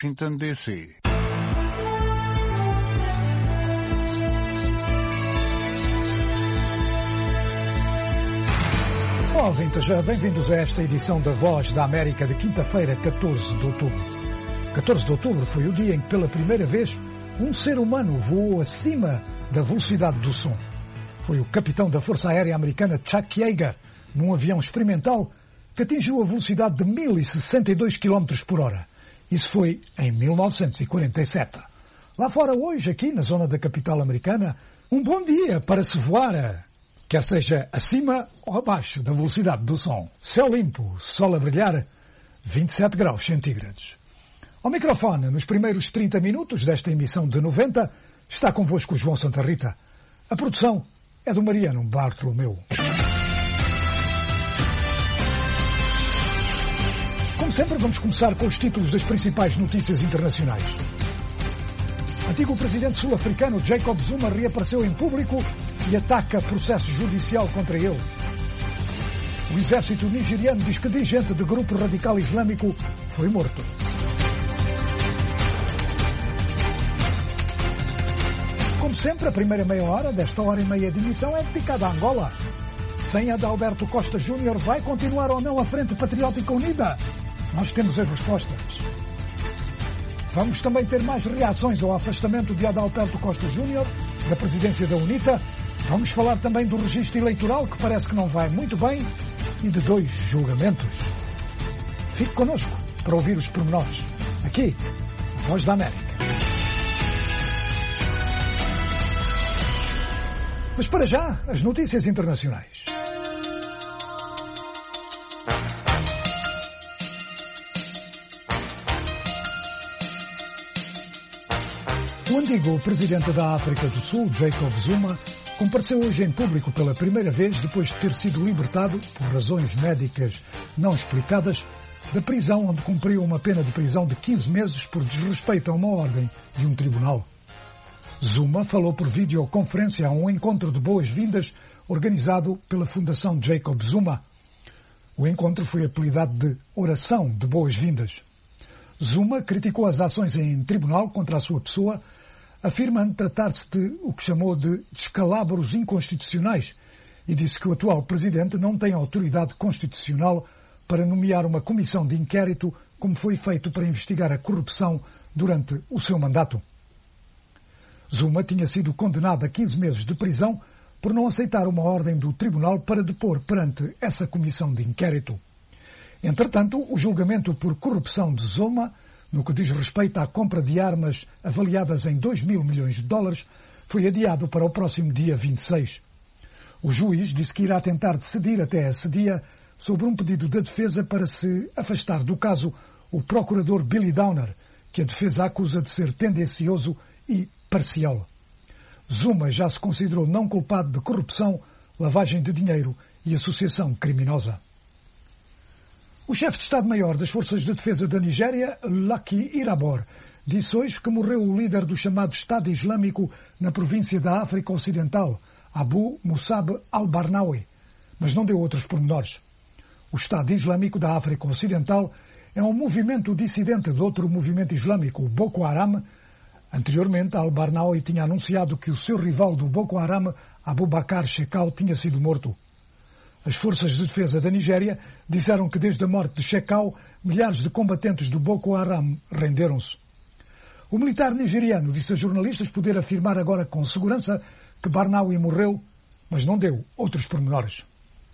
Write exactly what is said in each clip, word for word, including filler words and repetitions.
Washington, D C Olá, ouvintes, bem-vindos a esta edição da Voz da América de quinta-feira, catorze de outubro. catorze de outubro foi o dia em que, pela primeira vez, um ser humano voou acima da velocidade do som. Foi o capitão da Força Aérea Americana Chuck Yeager, num avião experimental que atingiu a velocidade de mil e sessenta e dois quilómetros por hora. Isso foi em mil novecentos e quarenta e sete. Lá fora hoje, aqui na zona da capital americana, um bom dia para se voar, quer seja acima ou abaixo da velocidade do som. Céu limpo, sol a brilhar, vinte e sete graus centígrados. Ao microfone, nos primeiros trinta minutos desta emissão de noventa, está convosco o João Santa Rita. A produção é do Mariano Bartolomeu. Como sempre, vamos começar com os títulos das principais notícias internacionais. Antigo presidente sul-africano Jacob Zuma reapareceu em público e ataca processo judicial contra ele. O exército nigeriano diz que dirigente de grupo radical islâmico foi morto. Como sempre, a primeira meia hora desta hora e meia de emissão é dedicada a Angola. Sem Adalberto Costa Júnior, vai continuar ou não a Frente Patriótica Unida? Nós temos as respostas. Vamos também ter mais reações ao afastamento de Adalberto Costa Júnior da presidência da UNITA. Vamos falar também do registro eleitoral, que parece que não vai muito bem, e de dois julgamentos. Fique connosco para ouvir os pormenores. Aqui, a Voz da América. Mas para já, as notícias internacionais. O antigo presidente da África do Sul, Jacob Zuma, compareceu hoje em público pela primeira vez depois de ter sido libertado, por razões médicas não explicadas, da prisão onde cumpriu uma pena de prisão de quinze meses por desrespeito a uma ordem de um tribunal. Zuma falou por videoconferência a um encontro de boas-vindas organizado pela Fundação Jacob Zuma. O encontro foi apelidado de Oração de Boas-Vindas. Zuma criticou as ações em tribunal contra a sua pessoa, afirmando tratar-se de o que chamou de descalabros inconstitucionais e disse que o atual presidente não tem autoridade constitucional para nomear uma comissão de inquérito como foi feito para investigar a corrupção durante o seu mandato. Zuma tinha sido condenado a quinze meses de prisão por não aceitar uma ordem do tribunal para depor perante essa comissão de inquérito. Entretanto, o julgamento por corrupção de Zuma, no que diz respeito à compra de armas avaliadas em dois mil milhões de dólares, foi adiado para o próximo dia vinte e seis. O juiz disse que irá tentar decidir até esse dia sobre um pedido da defesa para se afastar do caso o procurador Billy Downer, que a defesa acusa de ser tendencioso e parcial. Zuma já se considerou não culpado de corrupção, lavagem de dinheiro e associação criminosa. O chefe de Estado-Maior das Forças de Defesa da Nigéria, Lucky Irabor, disse hoje que morreu o líder do chamado Estado Islâmico na província da África Ocidental, Abu Musab al-Barnawi, mas não deu outros pormenores. O Estado Islâmico da África Ocidental é um movimento dissidente de outro movimento islâmico, o Boko Haram. Anteriormente, al-Barnawi tinha anunciado que o seu rival do Boko Haram, Abu Bakr Shekau, tinha sido morto. As forças de defesa da Nigéria disseram que desde a morte de Shekau, milhares de combatentes do Boko Haram renderam-se. O militar nigeriano disse a jornalistas poder afirmar agora com segurança que Barnawi morreu, mas não deu outros pormenores.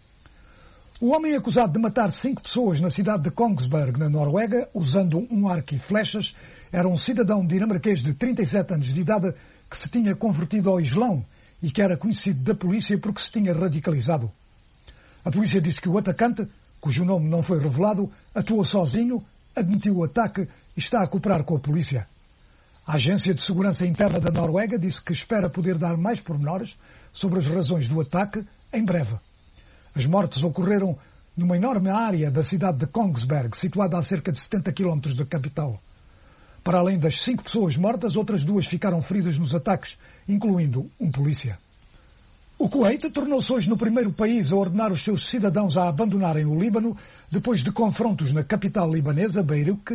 O homem acusado de matar cinco pessoas na cidade de Kongsberg, na Noruega, usando um arco e flechas, era um cidadão dinamarquês de trinta e sete anos de idade que se tinha convertido ao Islão e que era conhecido da polícia porque se tinha radicalizado. A polícia disse que o atacante, cujo nome não foi revelado, atuou sozinho, admitiu o ataque e está a cooperar com a polícia. A Agência de Segurança Interna da Noruega disse que espera poder dar mais pormenores sobre as razões do ataque em breve. As mortes ocorreram numa enorme área da cidade de Kongsberg, situada a cerca de setenta quilómetros da capital. Para além das cinco pessoas mortas, outras duas ficaram feridas nos ataques, incluindo um polícia. O Kuwait tornou-se hoje no primeiro país a ordenar os seus cidadãos a abandonarem o Líbano depois de confrontos na capital libanesa, Beirute,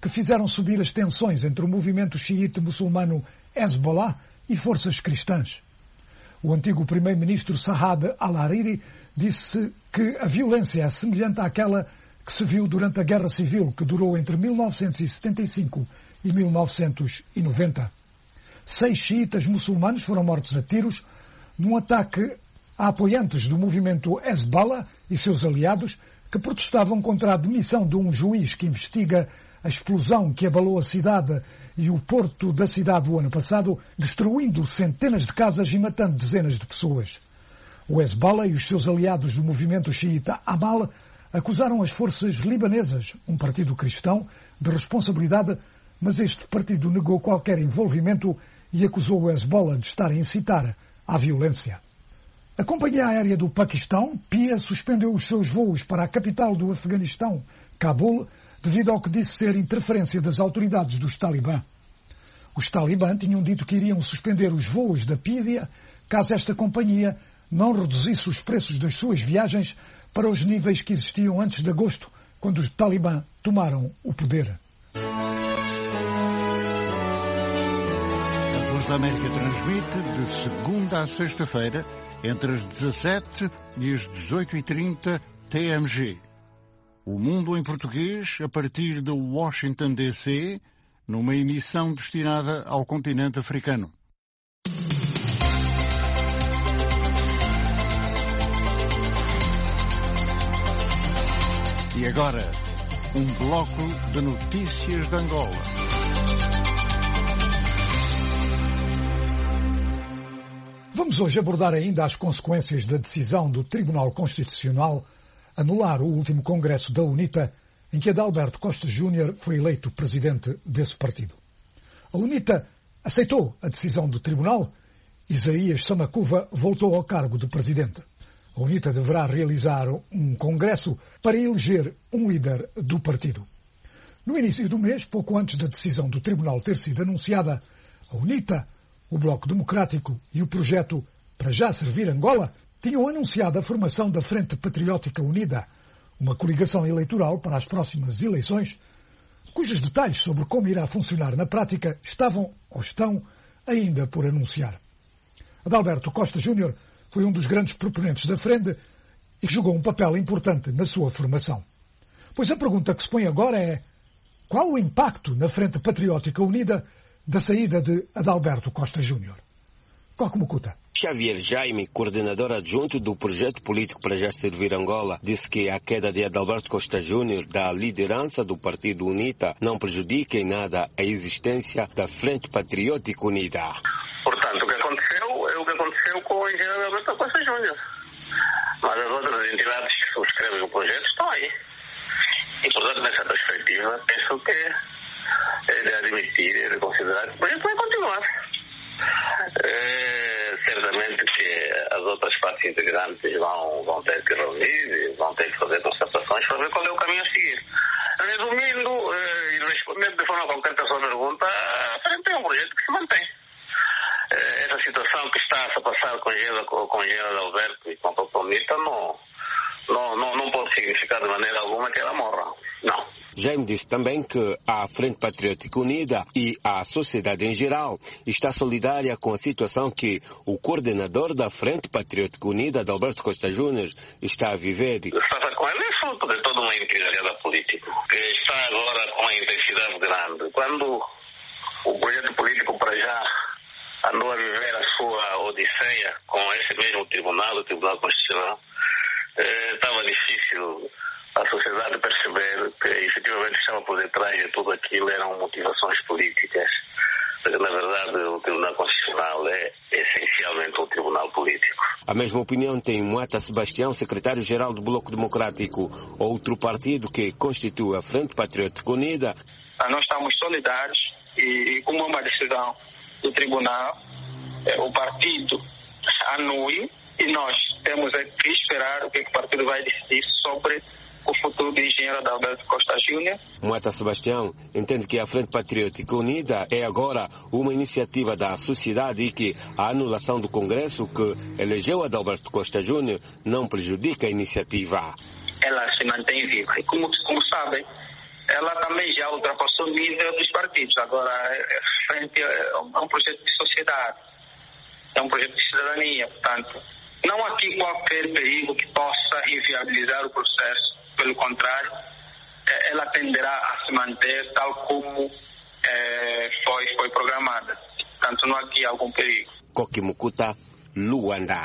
que fizeram subir as tensões entre o movimento xiita muçulmano Hezbollah e forças cristãs. O antigo primeiro-ministro Saad al-Hariri disse que a violência é semelhante àquela que se viu durante a Guerra Civil, que durou entre mil novecentos e setenta e cinco e mil novecentos e noventa. Seis xiitas muçulmanos foram mortos a tiros num ataque a apoiantes do movimento Hezbollah e seus aliados que protestavam contra a demissão de um juiz que investiga a explosão que abalou a cidade e o porto da cidade o ano passado, destruindo centenas de casas e matando dezenas de pessoas. O Hezbollah e os seus aliados do movimento xiita Amal acusaram as forças libanesas, um partido cristão, de responsabilidade, mas este partido negou qualquer envolvimento e acusou o Hezbollah de estar a incitar à violência. A companhia aérea do Paquistão, P I A, suspendeu os seus voos para a capital do Afeganistão, Cabul, devido ao que disse ser interferência das autoridades dos Talibã. Os Talibã tinham dito que iriam suspender os voos da P I A caso esta companhia não reduzisse os preços das suas viagens para os níveis que existiam antes de agosto, quando os Talibã tomaram o poder. A Voz da América transmite de segunda a sexta-feira, entre as dezassete e as dezoito e trinta T M G. O Mundo em Português, a partir de Washington, D C, numa emissão destinada ao continente africano. E agora, um bloco de notícias de Angola. Vamos hoje abordar ainda as consequências da decisão do Tribunal Constitucional anular o último congresso da UNITA, em que Adalberto Costa Júnior foi eleito presidente desse partido. A UNITA aceitou a decisão do Tribunal. Isaías Samacuva voltou ao cargo de presidente. A UNITA deverá realizar um congresso para eleger um líder do partido. No início do mês, pouco antes da decisão do Tribunal ter sido anunciada, a UNITA, o Bloco Democrático e o projeto Para Já Servir Angola tinham anunciado a formação da Frente Patriótica Unida, uma coligação eleitoral para as próximas eleições, cujos detalhes sobre como irá funcionar na prática estavam ou estão ainda por anunciar. Adalberto Costa Júnior foi um dos grandes proponentes da Frente e jogou um papel importante na sua formação. Pois a pergunta que se põe agora é: qual o impacto na Frente Patriótica Unida da saída de Adalberto Costa Júnior? Cocuta. Xavier Jaime, coordenador adjunto do projeto político Para Já Servir Angola, disse que a queda de Adalberto Costa Júnior da liderança do partido UNITA não prejudica em nada a existência da Frente Patriótica Unida. Portanto, o que aconteceu é o que aconteceu com o engenheiro Adalberto Costa Júnior. Mas as outras entidades que subscrevem o projeto estão aí. E, portanto, nessa perspectiva, penso que é de admitir e de considerar que o projeto vai continuar. É, certamente que as outras partes integrantes vão, vão ter que reunir, vão ter que fazer constatações para ver qual é o caminho a seguir. Resumindo é, e respondendo de forma concreta a sua pergunta, a frente é um projeto que se mantém. É, essa situação que está a passar com o engenheiro, com o engenheiro Adalberto e com a própria UNITA não, não, não, não pode significar de maneira alguma que ela morra. Não. Jaime disse também que a Frente Patriótica Unida e a sociedade em geral está solidária com a situação que o coordenador da Frente Patriótica Unida, Adalberto Costa Júnior, está a viver. O que se passa com ele é fruto de toda uma entidade política, que está agora com uma intensidade grande. Quando o projeto político Para Já andou a viver a sua odisseia com esse mesmo tribunal, o Tribunal Constitucional, eh, estava difícil a sociedade perceber que efetivamente estava por detrás de tudo aquilo eram motivações políticas. Porque, na verdade, o Tribunal Constitucional é essencialmente um tribunal político. A mesma opinião tem Moata Sebastião, secretário-geral do Bloco Democrático, outro partido que constitui a Frente Patriótica Unida. Nós estamos solidários e, como é uma decisão do tribunal, o partido anule e nós temos que esperar o que o partido vai decidir sobre o futuro do engenheiro Adalberto Costa Júnior. Moata Sebastião entende que a Frente Patriótica Unida é agora uma iniciativa da sociedade e que a anulação do Congresso que elegeu Adalberto Costa Júnior não prejudica a iniciativa. Ela se mantém viva e, como, como sabem, ela também já ultrapassou o nível dos partidos. Agora, é, frente a, é um projeto de sociedade, é um projeto de cidadania, portanto, não há aqui qualquer perigo que possa inviabilizar o processo. Pelo contrário, é, ela tenderá a se manter tal como é, foi, foi programada. Portanto, não há aqui algum perigo. Koki Mukuta, Luanda.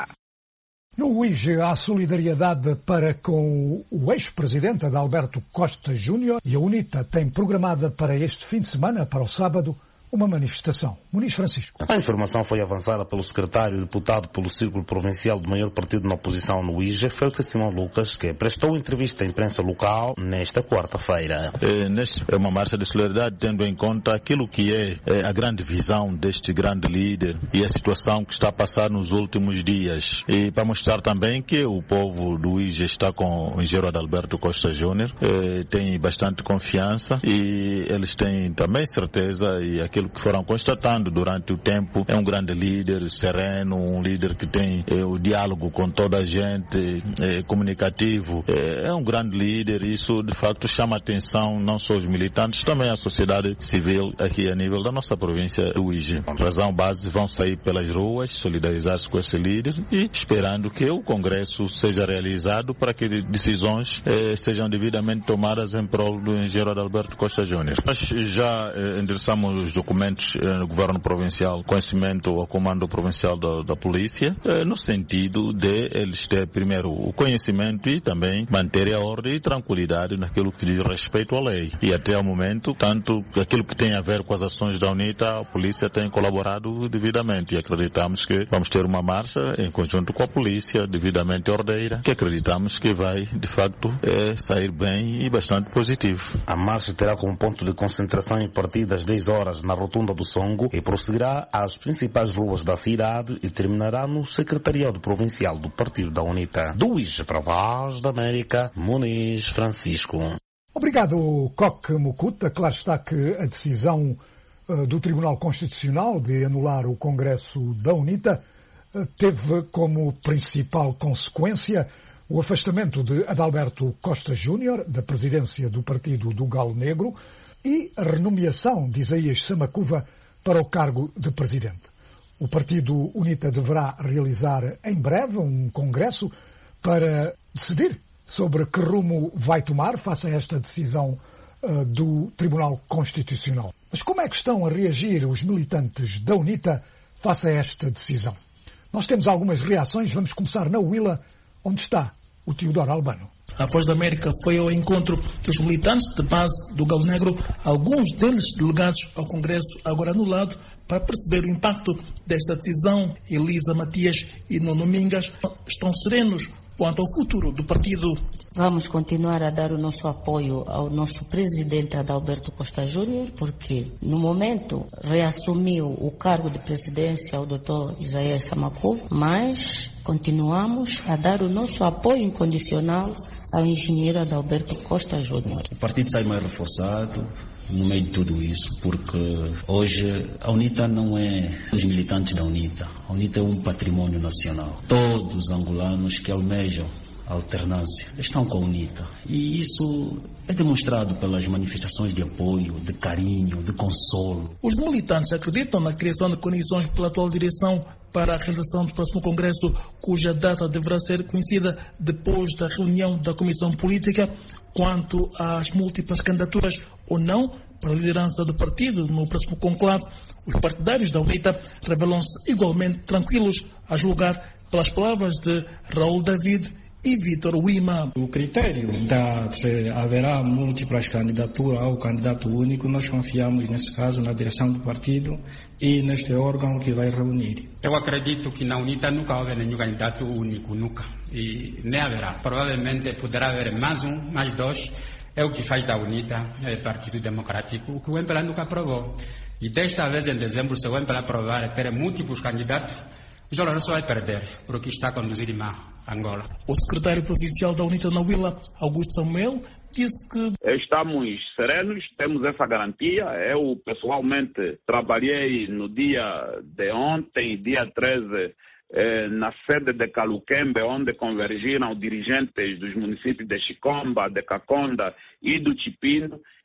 No U I G há solidariedade para com o ex-presidente Adalberto Costa Júnior e a UNITA tem programada para este fim de semana, para o sábado, uma manifestação. Muniz Francisco. A informação foi avançada pelo secretário deputado pelo Círculo Provincial do maior partido na oposição no U I G, Félix Simão Lucas, que prestou entrevista à imprensa local nesta quarta-feira. É, neste é uma marcha de solidariedade, tendo em conta aquilo que é, é a grande visão deste grande líder e a situação que está a passar nos últimos dias. E para mostrar também que o povo do U I G está com o engenheiro Adalberto Costa Júnior, é, tem bastante confiança e eles têm também certeza e aquilo que foram constatando durante o tempo, é um grande líder, sereno, um líder que tem é, o diálogo com toda a gente, é, comunicativo, é, é um grande líder. Isso de facto chama a atenção não só os militantes, também a sociedade civil aqui a nível da nossa província do U I G. Por razão base, vão sair pelas ruas, solidarizar-se com esse líder e esperando que o Congresso seja realizado para que decisões eh, sejam devidamente tomadas em prol do engenheiro Adalberto Costa Júnior. Nós já eh, endereçamos os documentos eh, no Governo Provincial, conhecimento ao Comando Provincial da, da Polícia, eh, no sentido de eles ter primeiro o conhecimento e também manter a ordem e tranquilidade naquilo que diz respeito à lei. E até o momento, tanto aquilo que tem a ver com as ações da UNITA, a Polícia tem colaborado devidamente e acreditamos que vamos ter uma marcha em conjunto com a Polícia, devidamente ordeira, que acreditamos que vai, de facto, é, sair bem e bastante positivo. A marcha terá como ponto de concentração em partir das dez horas na Rotunda do Songo e prosseguirá às principais ruas da cidade e terminará no Secretariado Provincial do Partido da UNITA. Do U I G para a Voz da América, Muniz Francisco. Obrigado, Koki Mukuta. Claro está que a decisão uh, do Tribunal Constitucional de anular o Congresso da UNITA uh, teve como principal consequência o afastamento de Adalberto Costa Júnior da presidência do Partido do Galo Negro e a renomeação de Isaías Samacuva para o cargo de presidente. O Partido UNITA deverá realizar em breve um congresso para decidir sobre que rumo vai tomar face a esta decisão uh, do Tribunal Constitucional. Mas como é que estão a reagir os militantes da UNITA face a esta decisão? Nós temos algumas reações. Vamos começar na Huila, onde está o Teodoro Albano. A Voz da América foi ao encontro dos militantes de base do Galo Negro, alguns deles delegados ao Congresso agora anulado, para perceber o impacto desta decisão. Elisa Matias e Nuno Mingas estão serenos quanto ao futuro do partido. Vamos continuar a dar o nosso apoio ao nosso presidente Adalberto Costa Júnior, porque no momento reassumiu o cargo de presidência o doutor Isaías Samacuva, mas continuamos a dar o nosso apoio incondicional ao engenheiro Adalberto Costa Júnior. O partido sai mais reforçado no meio de tudo isso, porque hoje a UNITA não é dos militantes da UNITA. A UNITA é um patrimônio nacional. Todos os angolanos que almejam a alternância estão com a UNITA. E isso é demonstrado pelas manifestações de apoio, de carinho, de consolo. Os militantes acreditam na criação de condições pela atual direção para a realização do próximo Congresso, cuja data deverá ser conhecida depois da reunião da Comissão Política. Quanto às múltiplas candidaturas ou não para a liderança do partido no próximo conclave, os partidários da UNITA revelam-se igualmente tranquilos, a julgar pelas palavras de Raul David e Vítor Wima. O critério da se haverá múltiplas candidaturas ao candidato único, nós confiamos nesse caso na direção do partido e neste órgão que vai reunir. Eu acredito que na UNITA nunca houve nenhum candidato único, nunca. E nem haverá. Provavelmente poderá haver mais um, mais dois. É o que faz da UNITA, é o Partido Democrático, o que o M P L A nunca aprovou. E desta vez, em dezembro, se o M P L A aprovar e ter múltiplos candidatos, o João Lourenço vai perder, porque está a conduzir mal Angola. O secretário provincial da UNITA na Huila, Augusto Samuel, disse que estamos serenos, temos essa garantia. Eu, pessoalmente, trabalhei no dia de ontem, dia treze, eh, na sede de Caluquembe, onde convergiram dirigentes dos municípios de Chicomba, de Caconda e do Chipindo,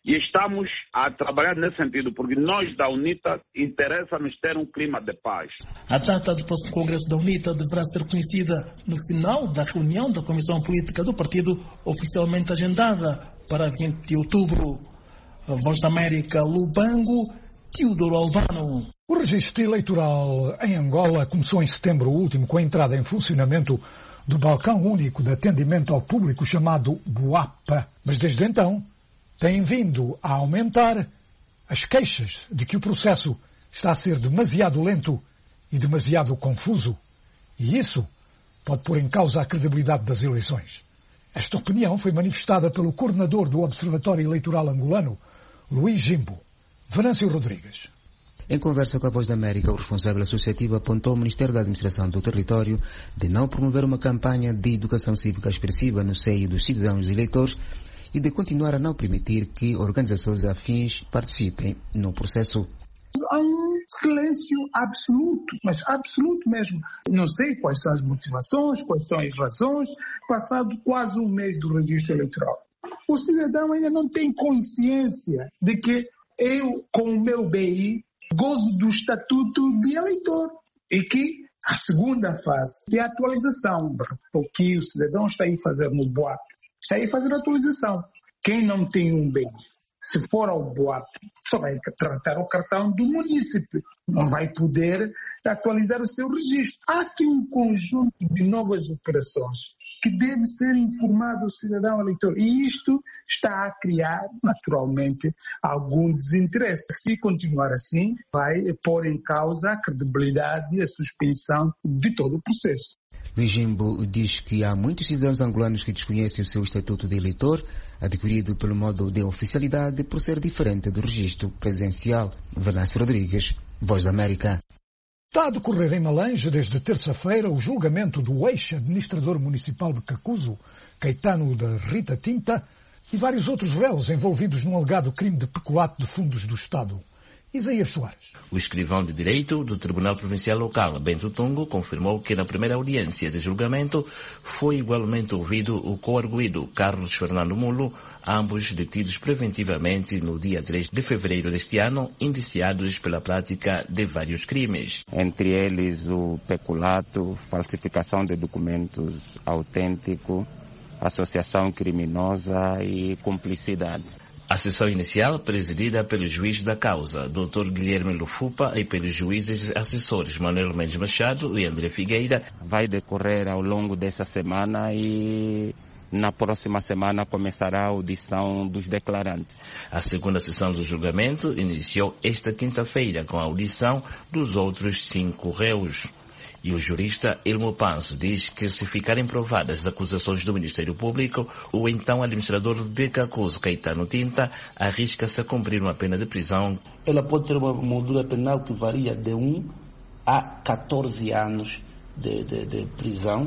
E estamos a trabalhar nesse sentido, porque nós da UNITA interessa-nos ter um clima de paz. A data do próximo Congresso da UNITA deverá ser conhecida no final da reunião da Comissão Política do Partido, oficialmente agendada para vinte de outubro. A Voz da América, Lubango, Teodoro Albano. O registro eleitoral em Angola começou em setembro último com a entrada em funcionamento do Balcão Único de Atendimento ao Público chamado BUAP. Mas desde então têm vindo a aumentar as queixas de que o processo está a ser demasiado lento e demasiado confuso. E isso pode pôr em causa a credibilidade das eleições. Esta opinião foi manifestada pelo coordenador do Observatório Eleitoral Angolano, Luís Jimbo. Venâncio Rodrigues. Em conversa com a Voz da América, o responsável associativo apontou ao Ministério da Administração do Território de não promover uma campanha de educação cívica expressiva no seio dos cidadãos e eleitores e de continuar a não permitir que organizações afins participem no processo. Há um silêncio absoluto, mas absoluto mesmo. Não sei quais são as motivações, quais são as razões, passado quase um mês do registro eleitoral. O cidadão ainda não tem consciência de que eu, com o meu B I, gozo do estatuto de eleitor e que a segunda fase é a atualização. O que o cidadão está aí a fazer no BUAP, está aí a fazer a atualização. Quem não tem um B I, se for ao BUAP, só vai tratar o cartão do munícipe, não vai poder atualizar o seu registro. Há aqui um conjunto de novas operações que deve ser informado o cidadão eleitor. E isto está a criar, naturalmente, algum desinteresse. Se continuar assim, vai pôr em causa a credibilidade e a suspensão de todo o processo. Luís Jimbo diz que há muitos cidadãos angolanos que desconhecem o seu estatuto de eleitor, adquirido pelo modo de oficialidade por ser diferente do registro presencial. Venâncio Rodrigues, Voz da América. Está a decorrer em Malange, desde terça-feira, o julgamento do ex-administrador municipal de Cacuzo, Caetano da Rita Tinta, e vários outros réus envolvidos num alegado crime de peculato de fundos do Estado. Isaías Soares. O escrivão de Direito do Tribunal Provincial Local, Bento Tungo, confirmou que na primeira audiência de julgamento foi igualmente ouvido o coarguido Carlos Fernando Mulo, ambos detidos preventivamente no dia três de fevereiro deste ano, indiciados pela prática de vários crimes. Entre eles o peculato, falsificação de documentos autênticos, associação criminosa e cumplicidade. A sessão inicial, presidida pelo juiz da causa, doutor Guilherme Lufupa, e pelos juízes assessores Manuel Mendes Machado e André Figueira, vai decorrer ao longo dessa semana e na próxima semana começará a audição dos declarantes. A segunda sessão do julgamento iniciou esta quinta-feira com a audição dos outros cinco réus. E o jurista Ilmo Panso diz que, se ficarem provadas as acusações do Ministério Público, o então administrador de Cacuzo, Caetano Tinta, arrisca-se a cumprir uma pena de prisão. Ela pode ter uma moldura penal que varia de um a catorze anos de, de, de prisão.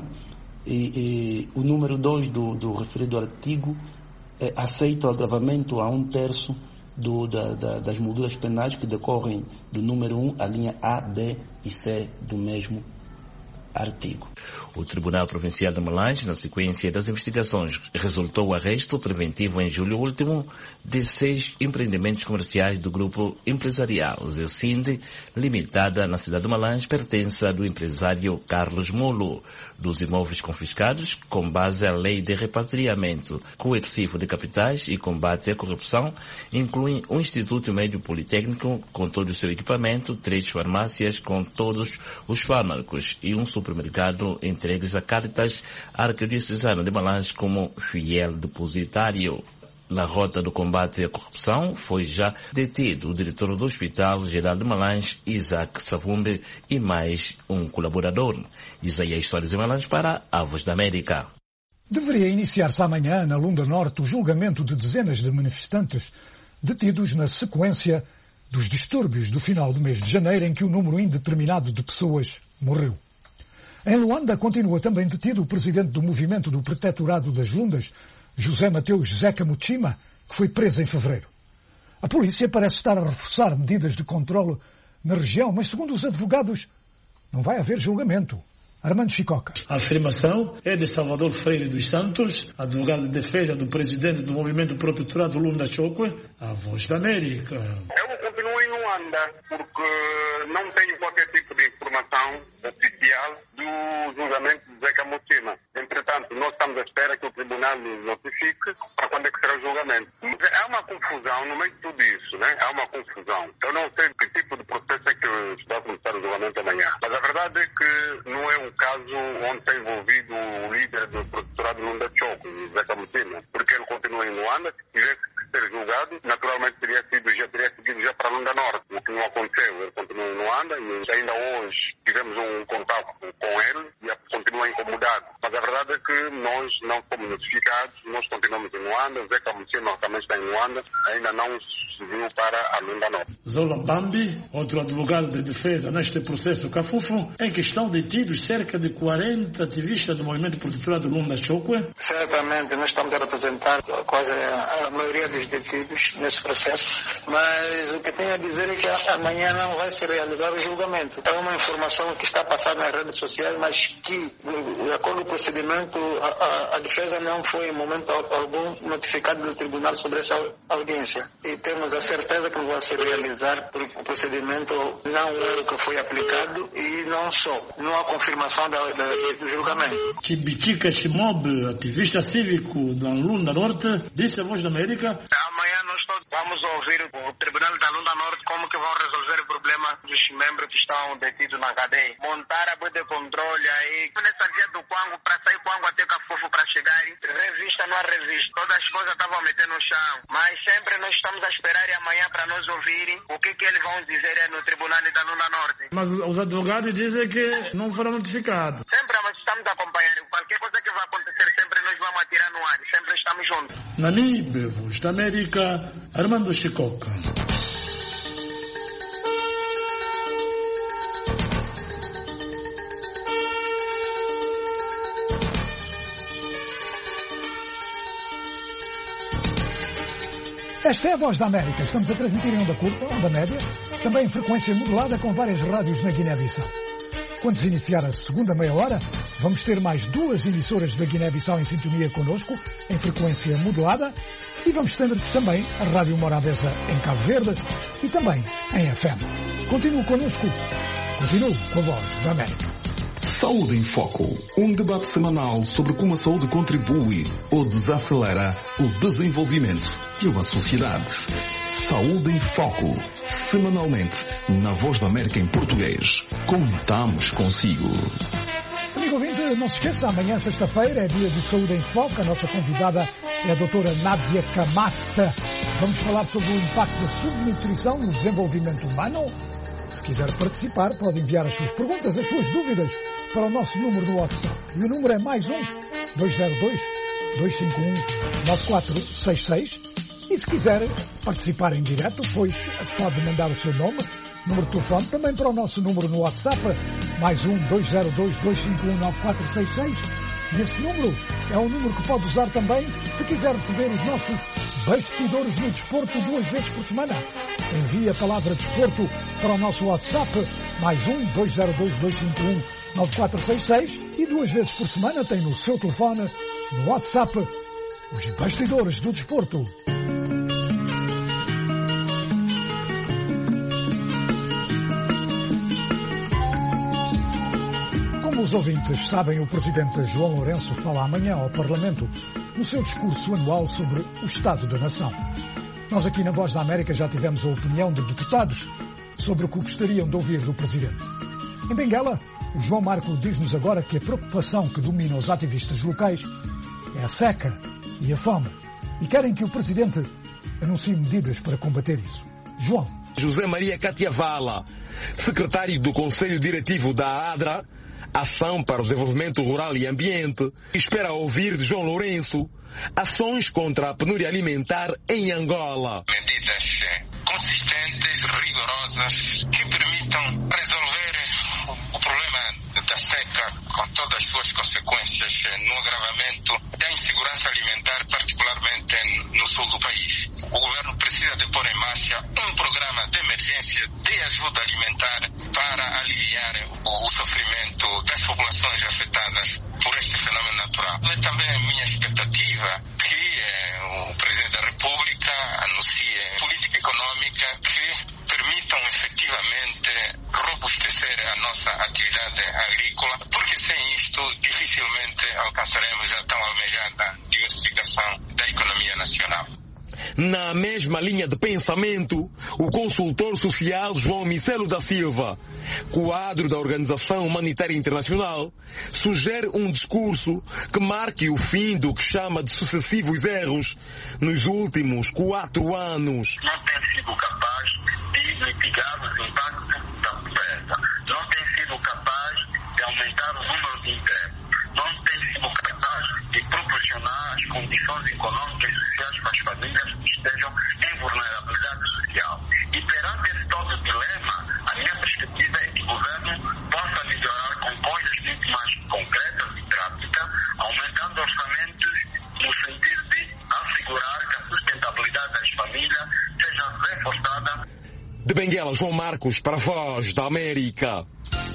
E, e o número dois do, do referido artigo é, aceita o agravamento a um terço do, da, da, das molduras penais que decorrem do número um, a linha A, B e C do mesmo artigo. O Tribunal Provincial de Malange, na sequência das investigações, resultou o arresto preventivo em julho último de seis empreendimentos comerciais do grupo empresarial Zecinde, limitada na cidade de Malange, pertença do empresário Carlos Mulo. Dos imóveis confiscados, com base à lei de repatriamento coercivo de capitais e combate à corrupção, incluem um Instituto Médio Politécnico com todo o seu equipamento, três farmácias com todos os fármacos e um supermercado entregues a Caritas Arquidiocesana de Malange como fiel depositário. Na rota do combate à corrupção, foi já detido o diretor do Hospital Geral de Malange, Isaac Savumbe, e mais um colaborador. Isaías Soares de Malange para a Voz da América. Deveria iniciar-se amanhã, na Lunda Norte, o julgamento de dezenas de manifestantes detidos na sequência dos distúrbios do final do mês de janeiro, em que um número indeterminado de pessoas morreu. Em Luanda continua também detido o presidente do Movimento do Protetorado das Lundas, José Mateus Zeca Muchima, que foi preso em fevereiro. A polícia parece estar a reforçar medidas de controle na região, mas segundo os advogados, não vai haver julgamento Armando Chicoca. A afirmação é de Salvador Freire dos Santos, advogado de defesa do presidente do movimento protetorado Lunda Chokwe, a Voz da América. Eu continuo em Luanda porque não tenho qualquer tipo de informação oficial do julgamento de Zé Camutima. Entretanto, nós estamos à espera que o tribunal nos notifique para quando é que será o julgamento. Há uma confusão no meio de tudo isso, né? Há uma confusão. Eu não sei que tipo de processo é que vai começar o julgamento amanhã. Mas a verdade é que não é um caso onde está envolvido o líder do protetorado Lunda Chokwe, Zé Camutima, porque ele continua em Luanda. Se tivesse que ser julgado, naturalmente teria sido, já teria seguido já para Lunda Norte, o que não aconteceu. Ele continua em Luanda e ainda hoje tivemos um contato com ele e continua incomodado. Mas a verdade é que nós não fomos notificados, nós continuamos em Luanda, o Zé Camutima também está em Luanda, ainda não subiu para a Lunda Norte. Zola Bambi, outro advogado de defesa neste processo Cafufo, em que estão detidos cerca de quarenta ativistas do movimento protetorado Lunda Chokwe. Certamente nós estamos a representar quase a maioria dos detidos nesse processo, mas o que tenho a dizer é que amanhã não vai se realizar o julgamento. É uma informação que está passada nas redes sociais, mas que, de acordo com o procedimento, a, a, a defesa não foi em momento algum notificada no tribunal sobre essa audiência. E temos a certeza que vai se realizar, porque o procedimento não é o que foi aplicado e não só. Não há confirmação da, da, do julgamento. Chibichika Shimob, ativista cívico da Lunda Norte, disse a Voz da América. Amanhã nós todos vamos ouvir o Tribunal da Lunda Norte como que vão resolver o problema dos membros que estão detidos na cadeia. Montar a boa de controle aí, nessa via do Quango, para sair Quango até Cafufo para chegar, revista não há revista, todas as coisas estavam a meter no chão, mas sempre nós estamos a esperar amanhã para nós ouvirem o que que eles vão dizer no Tribunal da Lunda Norte. Mas os advogados dizem que não foram notificados. Sempre, mas estamos a acompanhar, qualquer coisa que vai acontecer sempre nós vamos atirar no ar, sempre estamos juntos. Nanibe, Voz da América, Armando Chicoca. Esta é a Voz da América. Estamos a transmitir em onda curta, onda média, também em frequência modulada com várias rádios na Guiné-Bissau. Quando se iniciar a segunda meia hora, vamos ter mais duas emissoras da Guiné-Bissau em sintonia connosco, em frequência modulada, e vamos ter também a Rádio Morabeza em Cabo Verde e também em F M. Continue connosco. Continue com a Voz da América. Saúde em Foco, um debate semanal sobre como a saúde contribui ou desacelera o desenvolvimento de uma sociedade. Saúde em Foco, semanalmente, na Voz da América em português. Contamos consigo. Amigo ouvinte, não se esqueça, amanhã, sexta-feira, é dia de Saúde em Foco. A nossa convidada é a doutora Nádia Camata. Vamos falar sobre o impacto da subnutrição no desenvolvimento humano. Se quiser participar, pode enviar as suas perguntas, as suas dúvidas para o nosso número do WhatsApp. E o número é mais um, dois zero dois, dois cinco um, nove quatro seis seis. E se quiser participar em direto, pois pode mandar o seu nome, número de telefone, também para o nosso número no WhatsApp, mais um, dois zero dois, dois cinco um, nove quatro seis seis. E esse número é um número que pode usar também se quiser receber os nossos bastidores no desporto duas vezes por semana. Envie a palavra desporto para o nosso WhatsApp, mais um, dois zero dois, dois cinco um, nove quatro seis seis, e duas vezes por semana tem no seu telefone, no WhatsApp, os bastidores do desporto. Como os ouvintes sabem, o presidente João Lourenço fala amanhã ao Parlamento no seu discurso anual sobre o Estado da Nação. Nós aqui na Voz da América já tivemos a opinião de deputados sobre o que gostariam de ouvir do presidente. Em Benguela, o João Marco diz-nos agora que a preocupação que domina os ativistas locais é a seca e a fome, e querem que o presidente anuncie medidas para combater isso. João. José Maria Catiavala, secretário do Conselho Diretivo da ADRA, Ação para o Desenvolvimento Rural e Ambiente, espera ouvir de João Lourenço ações contra a penúria alimentar em Angola. Medidas consistentes, rigorosas, que permitam resolver o problema da seca com todas as suas consequências no agravamento da insegurança alimentar, particularmente no sul do país. o governo precisa de pôr em marcha um programa de emergência de ajuda alimentar para aliviar o, o sofrimento das populações afetadas por este fenômeno natural. Mas também a minha expectativa que eh, o Presidente da República anuncie política econômica que permitam efetivamente robustecer a nossa atividade agrícola, porque sem isto dificilmente alcançaremos a tão almejada diversificação da economia nacional. Na mesma linha de pensamento, o consultor social João Micelo da Silva, quadro da Organização Humanitária Internacional, sugere um discurso que marque o fim do que chama de sucessivos erros nos últimos quatro anos. Não tem sido capaz de mitigar os impactos da pobreza, não tem sido capaz de aumentar o número de empregos, não tem sido capaz de proporcionar as condições econômicas e sociais para as famílias que estejam em vulnerabilidade social. E perante esse todo dilema, a minha perspectiva é que o governo possa melhorar com coisas muito mais concretas e práticas, aumentando orçamentos no sentido de assegurar que a sustentabilidade das famílias seja reforçada. De Benguela, João Marcos, para a Voz da América.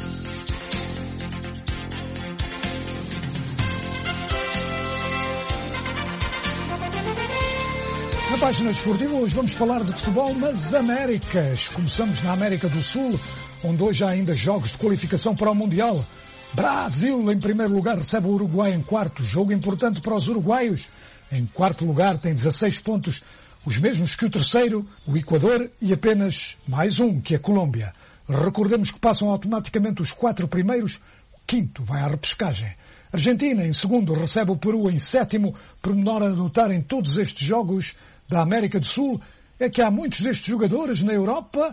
Na página esportiva hoje vamos falar de futebol nas Américas. Começamos na América do Sul, onde hoje há ainda jogos de qualificação para o Mundial. Brasil, em primeiro lugar, recebe o Uruguai em quarto. Jogo importante para os uruguaios. Em quarto lugar tem dezasseis pontos, os mesmos que o terceiro, o Equador, e apenas mais um, que a Colômbia. Recordemos que passam automaticamente os quatro primeiros, o quinto vai à repescagem. Argentina, em segundo, recebe o Peru em sétimo. Pormenor a notar em todos estes jogos da América do Sul é que há muitos destes jogadores na Europa,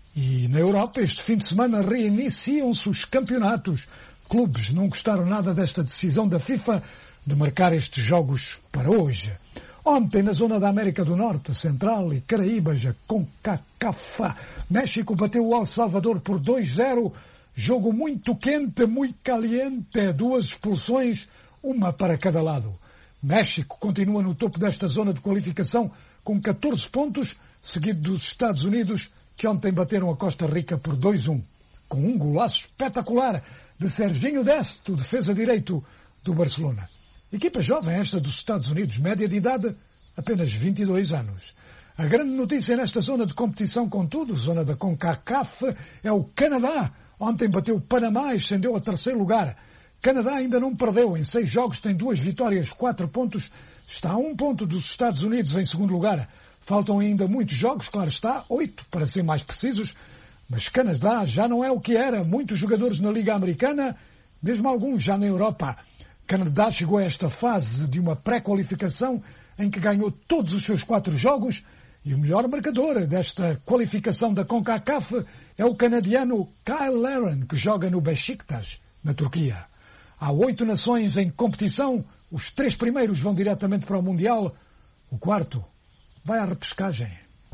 e na Europa este fim de semana reiniciam-se os campeonatos. Clubes não gostaram nada desta decisão da FIFA de marcar estes jogos para hoje. Ontem, na zona da América do Norte, Central e Caraíbas, a CONCACAF, México bateu o El Salvador por dois a zero. Jogo muito quente, muito caliente, duas expulsões, uma para cada lado. México continua no topo desta zona de qualificação com catorze pontos, seguido dos Estados Unidos, que ontem bateram a Costa Rica por dois a um, com um golaço espetacular de Serginho Dest, o defesa direito do Barcelona. Equipa jovem esta dos Estados Unidos, média de idade apenas vinte e dois anos. A grande notícia nesta zona de competição, contudo, zona da CONCACAF, é o Canadá. Ontem bateu o Panamá e ascendeu a terceiro lugar. Canadá ainda não perdeu. Em seis jogos tem duas vitórias, quatro pontos. Está a um ponto dos Estados Unidos em segundo lugar. Faltam ainda muitos jogos, claro está, oito para ser mais precisos. Mas Canadá já não é o que era. Muitos jogadores na Liga Americana, mesmo alguns já na Europa. Canadá chegou a esta fase de uma pré-qualificação em que ganhou todos os seus quatro jogos. E o melhor marcador desta qualificação da CONCACAF é o canadiano Kyle Larin, que joga no Beşiktaş, na Turquia. Há oito nações em competição, os três primeiros vão diretamente para o Mundial, o quarto vai à repescagem.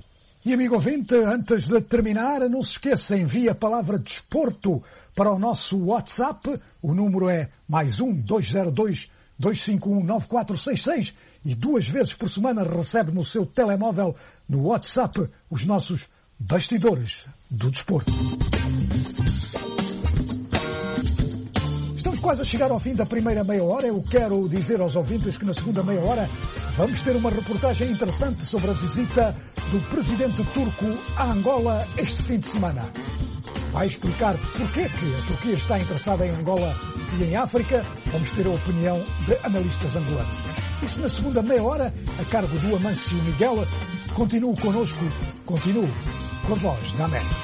E amigo ouvinte, antes de terminar, não se esqueça, envie a palavra desporto para o nosso WhatsApp, o número é mais um, dois zero dois, dois cinco um, nove quatro seis seis, e duas vezes por semana recebe no seu telemóvel, no WhatsApp, os nossos bastidores do desporto. Estamos quase a chegar ao fim da primeira meia hora. Eu quero dizer aos ouvintes que na segunda meia hora vamos ter uma reportagem interessante sobre a visita do presidente turco a Angola este fim de semana. Vai explicar porquê que a Turquia está interessada em Angola e em África. Vamos ter a opinião de analistas angolanos. Isso na segunda meia hora, a cargo do Amâncio Miguel. Continuo connosco, continuo com a Voz da América.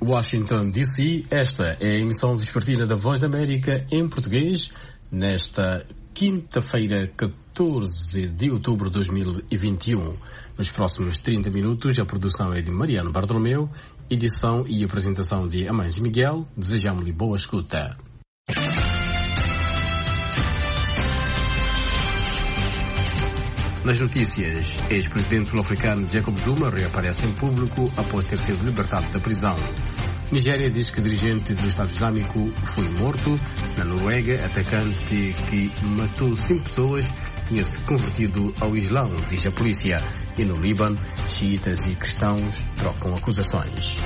Washington, D C, esta é a emissão vespertina da Voz da América em português, nesta quinta-feira, catorze de outubro de dois mil e vinte e um. Nos próximos trinta minutos, a produção é de Mariano Bartolomeu, edição e apresentação de Amães Miguel. Desejamos-lhe boa escuta. Nas notícias, ex-presidente sul-africano Jacob Zuma reaparece em público após ter sido libertado da prisão. Nigéria diz que dirigente do Estado Islâmico foi morto. Na Noruega, atacante que matou cinco pessoas tinha se convertido ao Islão, diz a polícia. E no Líbano, xiitas e cristãos trocam acusações.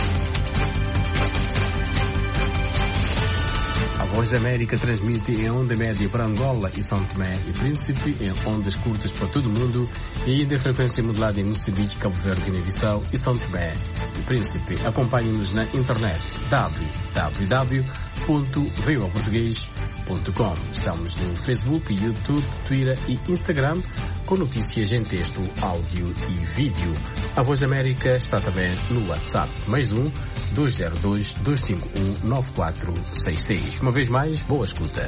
A Voz da América transmite em onda média para Angola e São Tomé e Príncipe, em ondas curtas para todo o mundo e ainda em frequência modulada em Moçambique, Cabo Verde, Guiné-Bissau e São Tomé e Príncipe. Acompanhe-nos na internet w w w ponto voa português ponto com. Estamos no Facebook, YouTube, Twitter e Instagram com notícias em texto, áudio e vídeo. A Voz da América está também no WhatsApp. Mais um dois zero dois, dois cinco um, nove quatro seis seis. Uma vez mais, boa escuta.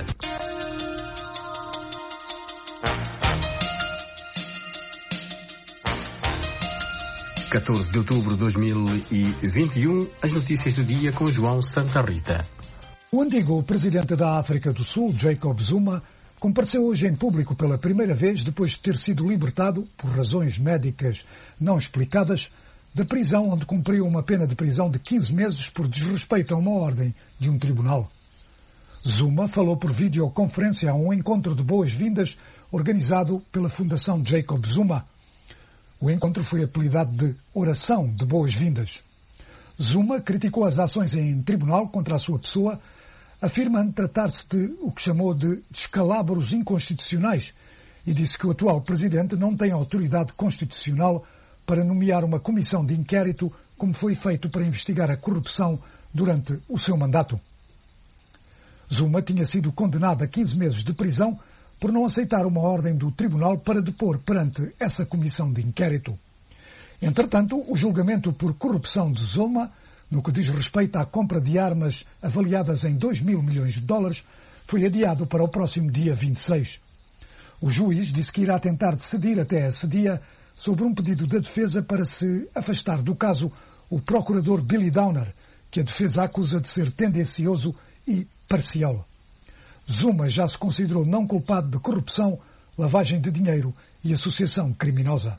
catorze de outubro de dois mil e vinte e um, as notícias do dia com João Santa Rita. O antigo presidente da África do Sul, Jacob Zuma, compareceu hoje em público pela primeira vez depois de ter sido libertado, por razões médicas não explicadas, da prisão onde cumpriu uma pena de prisão de quinze meses por desrespeito a uma ordem de um tribunal. Zuma falou por videoconferência a um encontro de boas-vindas organizado pela Fundação Jacob Zuma. O encontro foi apelidado de Oração de Boas-Vindas. Zuma criticou as ações em tribunal contra a sua pessoa, afirmando tratar-se de o que chamou de descalabros inconstitucionais e disse que o atual presidente não tem autoridade constitucional para nomear uma comissão de inquérito como foi feito para investigar a corrupção durante o seu mandato. Zuma tinha sido condenado a quinze meses de prisão por não aceitar uma ordem do tribunal para depor perante essa comissão de inquérito. Entretanto, o julgamento por corrupção de Zuma, no que diz respeito à compra de armas avaliadas em dois mil milhões de dólares, foi adiado para o próximo dia vinte e seis. O juiz disse que irá tentar decidir até esse dia sobre um pedido da defesa para se afastar do caso o procurador Billy Downer, que a defesa acusa de ser tendencioso e parcial. Zuma já se considerou não culpado de corrupção, lavagem de dinheiro e associação criminosa.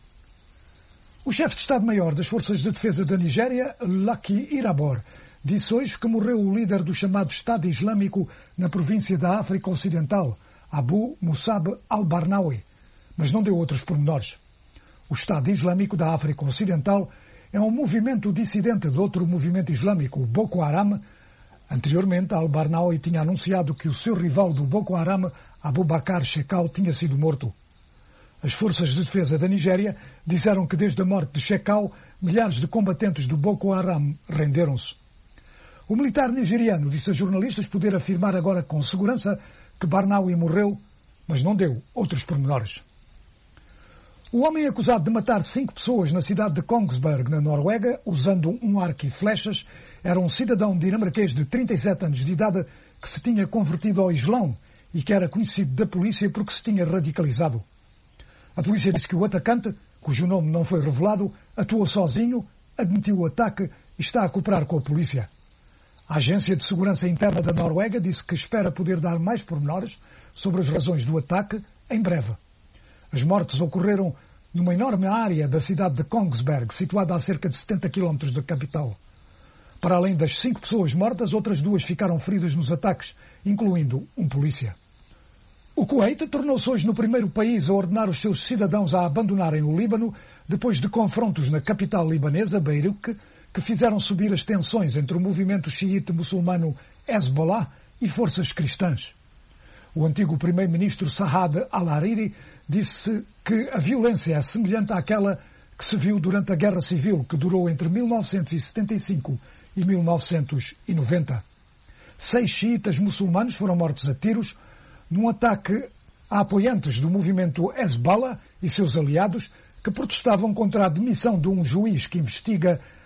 O chefe de Estado-Maior das Forças de Defesa da Nigéria, Lucky Irabor, disse hoje que morreu o líder do chamado Estado Islâmico na província da África Ocidental, Abu Musab al-Barnawi, mas não deu outros pormenores. O Estado Islâmico da África Ocidental é um movimento dissidente de outro movimento islâmico, o Boko Haram. Anteriormente, al-Barnawi tinha anunciado que o seu rival do Boko Haram, Abu Bakr Shekau, tinha sido morto. As forças de defesa da Nigéria disseram que desde a morte de Shekau, milhares de combatentes do Boko Haram renderam-se. O militar nigeriano disse a jornalistas poder afirmar agora com segurança que Barnawi morreu, mas não deu outros pormenores. O homem acusado de matar cinco pessoas na cidade de Kongsberg, na Noruega, usando um arco e flechas, era um cidadão dinamarquês de trinta e sete anos de idade que se tinha convertido ao Islão e que era conhecido da polícia porque se tinha radicalizado. A polícia disse que o atacante, cujo nome não foi revelado, atuou sozinho, admitiu o ataque e está a cooperar com a polícia. A Agência de Segurança Interna da Noruega disse que espera poder dar mais pormenores sobre as razões do ataque em breve. As mortes ocorreram numa enorme área da cidade de Kongsberg, situada a cerca de setenta quilómetros da capital. Para além das cinco pessoas mortas, outras duas ficaram feridas nos ataques, incluindo um polícia. O Kuwait tornou-se hoje no primeiro país a ordenar os seus cidadãos a abandonarem o Líbano depois de confrontos na capital libanesa, Beirute, que fizeram subir as tensões entre o movimento xiita muçulmano Hezbollah e forças cristãs. O antigo primeiro-ministro Saad al-Hariri disse que a violência é semelhante àquela que se viu durante a Guerra Civil, que durou entre mil novecentos e setenta e cinco e mil novecentos e noventa. Seis xiitas muçulmanos foram mortos a tiros num ataque a apoiantes do movimento Hezbollah e seus aliados que protestavam contra a demissão de um juiz que investiga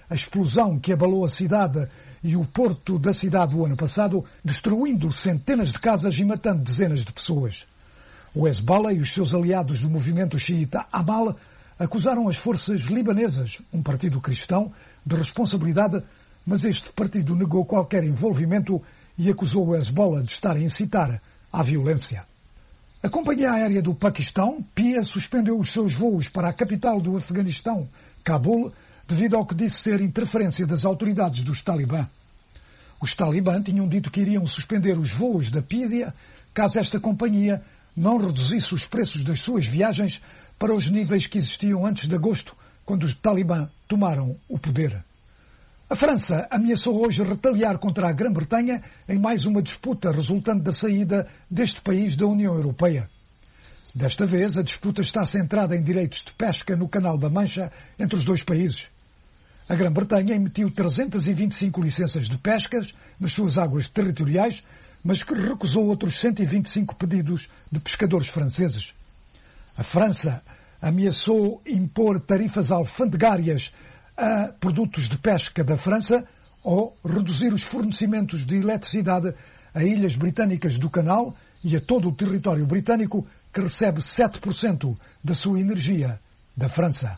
a explosão que abalou a cidade e o porto da cidade o ano passado, destruindo centenas de casas e matando dezenas de pessoas. O Hezbollah e os seus aliados do movimento xiita Amal acusaram as forças libanesas, um partido cristão, de responsabilidade, mas este partido negou qualquer envolvimento e acusou o Hezbollah de estar a incitar à violência. A companhia aérea do Paquistão, P I A, suspendeu os seus voos para a capital do Afeganistão, Cabul, devido ao que disse ser interferência das autoridades dos Talibã. Os Talibã tinham dito que iriam suspender os voos da P I A caso esta companhia não reduzisse os preços das suas viagens para os níveis que existiam antes de agosto, quando os Talibã tomaram o poder. A França ameaçou hoje retaliar contra a Grã-Bretanha em mais uma disputa resultante da saída deste país da União Europeia. Desta vez, a disputa está centrada em direitos de pesca no Canal da Mancha entre os dois países. A Grã-Bretanha emitiu trezentas e vinte e cinco licenças de pescas nas suas águas territoriais, mas que recusou outros cento e vinte e cinco pedidos de pescadores franceses. A França ameaçou impor tarifas alfandegárias a produtos de pesca da França ou reduzir os fornecimentos de eletricidade a ilhas britânicas do Canal e a todo o território britânico, que recebe sete por cento da sua energia da França.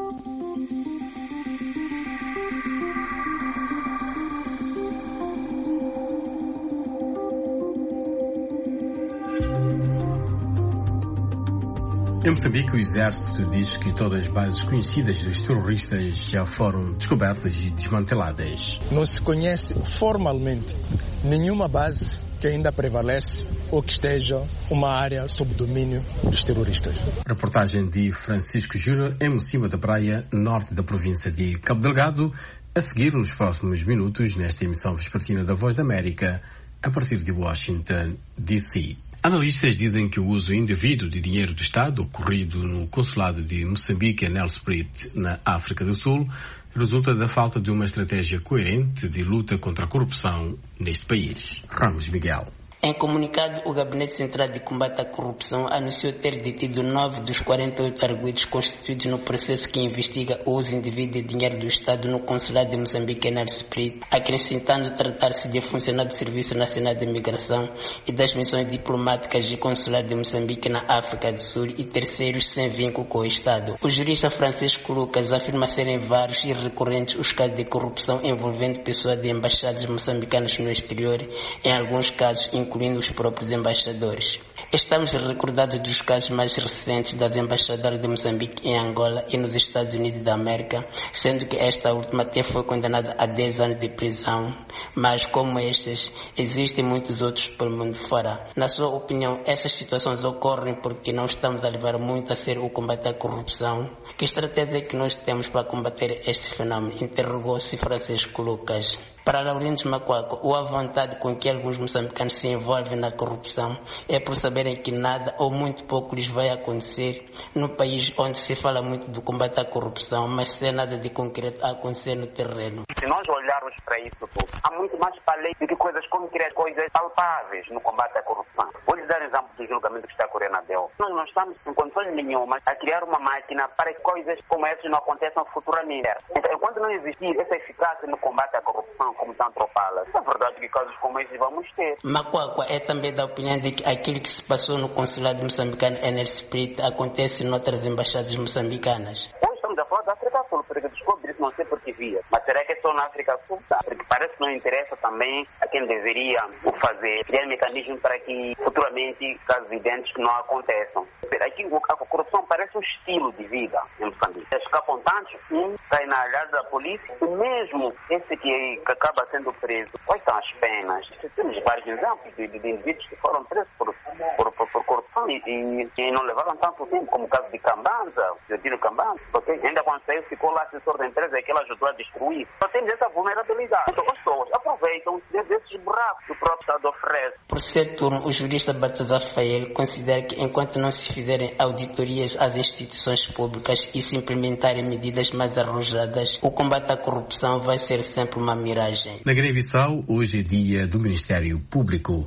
Em Moçambique, o Exército diz que todas as bases conhecidas dos terroristas já foram descobertas e desmanteladas. Não se conhece formalmente nenhuma base que ainda prevalece ou que esteja uma área sob domínio dos terroristas. Reportagem de Francisco Júnior em Mocima da Praia, norte da província de Cabo Delgado, a seguir nos próximos minutos nesta emissão vespertina da Voz da América, a partir de Washington, D C Analistas dizem que o uso indevido de dinheiro do Estado ocorrido no consulado de Moçambique em Nelspruit, na África do Sul, resulta da falta de uma estratégia coerente de luta contra a corrupção neste país. Ramos Miguel. Em comunicado, o Gabinete Central de Combate à Corrupção anunciou ter detido nove dos quarenta e oito arguidos constituídos no processo que investiga o uso indevido de dinheiro do Estado no Consulado de Moçambique em Nelspruit, acrescentando tratar-se de funcionário do Serviço Nacional de Imigração e das missões diplomáticas e consular de Moçambique na África do Sul e terceiros sem vínculo com o Estado. O jurista Francisco Lucas afirma serem vários e recorrentes os casos de corrupção envolvendo pessoas de embaixadas moçambicanas no exterior, em alguns casos incluindo os próprios embaixadores. Estamos recordados dos casos mais recentes das embaixadoras de Moçambique em Angola e nos Estados Unidos da América, sendo que esta última até foi condenada a dez anos de prisão, mas como estes, existem muitos outros pelo mundo fora. Na sua opinião, essas situações ocorrem porque não estamos a levar muito a sério o combate à corrupção? Que estratégia é que nós temos para combater este fenômeno? Interrogou-se Francisco Lucas. Para Laurindo Macuaco, ou a vontade com que alguns moçambicanos se envolvem na corrupção é por saberem que nada ou muito pouco lhes vai acontecer no país onde se fala muito do combate à corrupção, mas sem nada de concreto a acontecer no terreno. Se nós olharmos para isso tudo, há muito mais para além do que coisas concretas, coisas palpáveis no combate à corrupção. Vou lhes dar um exemplo do julgamento que está ocorrendo na D E L. Nós não estamos, em condições nenhuma, a criar uma máquina para que coisas como essas não aconteçam futuramente. Então, enquanto não existir essa eficácia no combate à corrupção, como tanto fala, é verdade que casos como esses vamos ter. Macuacua é também da opinião de que aquilo que se passou no consulado moçambicano em Nelspruit acontece noutras embaixadas moçambicanas. Hoje estamos a falar da África Sul, porque descobri isso, não sei por que via. Mas será que é só na África Sul? Porque parece que não interessa também a quem deveria o fazer, criar mecanismos para que futuramente casos idênticos não aconteçam. Aqui a corrupção parece um estilo de vida em Moçambique. Escapam tantos, um cai na alhada da polícia, e mesmo esse que, que acaba sendo preso, quais são as penas? Temos vários exemplos de, de, de indivíduos que foram presos por, por, por, por corrupção e, e, e não levaram tanto tempo, como o caso de Cambanza, o Getúlio Cambanza, porque ainda quando saiu ficou lá assessor da empresa que ela ajudou a destruir. Só temos essa vulnerabilidade. Então as pessoas aproveitam desses buracos que o próprio Estado oferece. Por ser turno, o jurista Baltazar Fael considera que enquanto não se fizerem auditorias às instituições públicas e se implementarem medidas mais arrojadas, o combate à corrupção vai ser sempre uma miragem. Na Guiné-Bissau, hoje é dia do Ministério Público.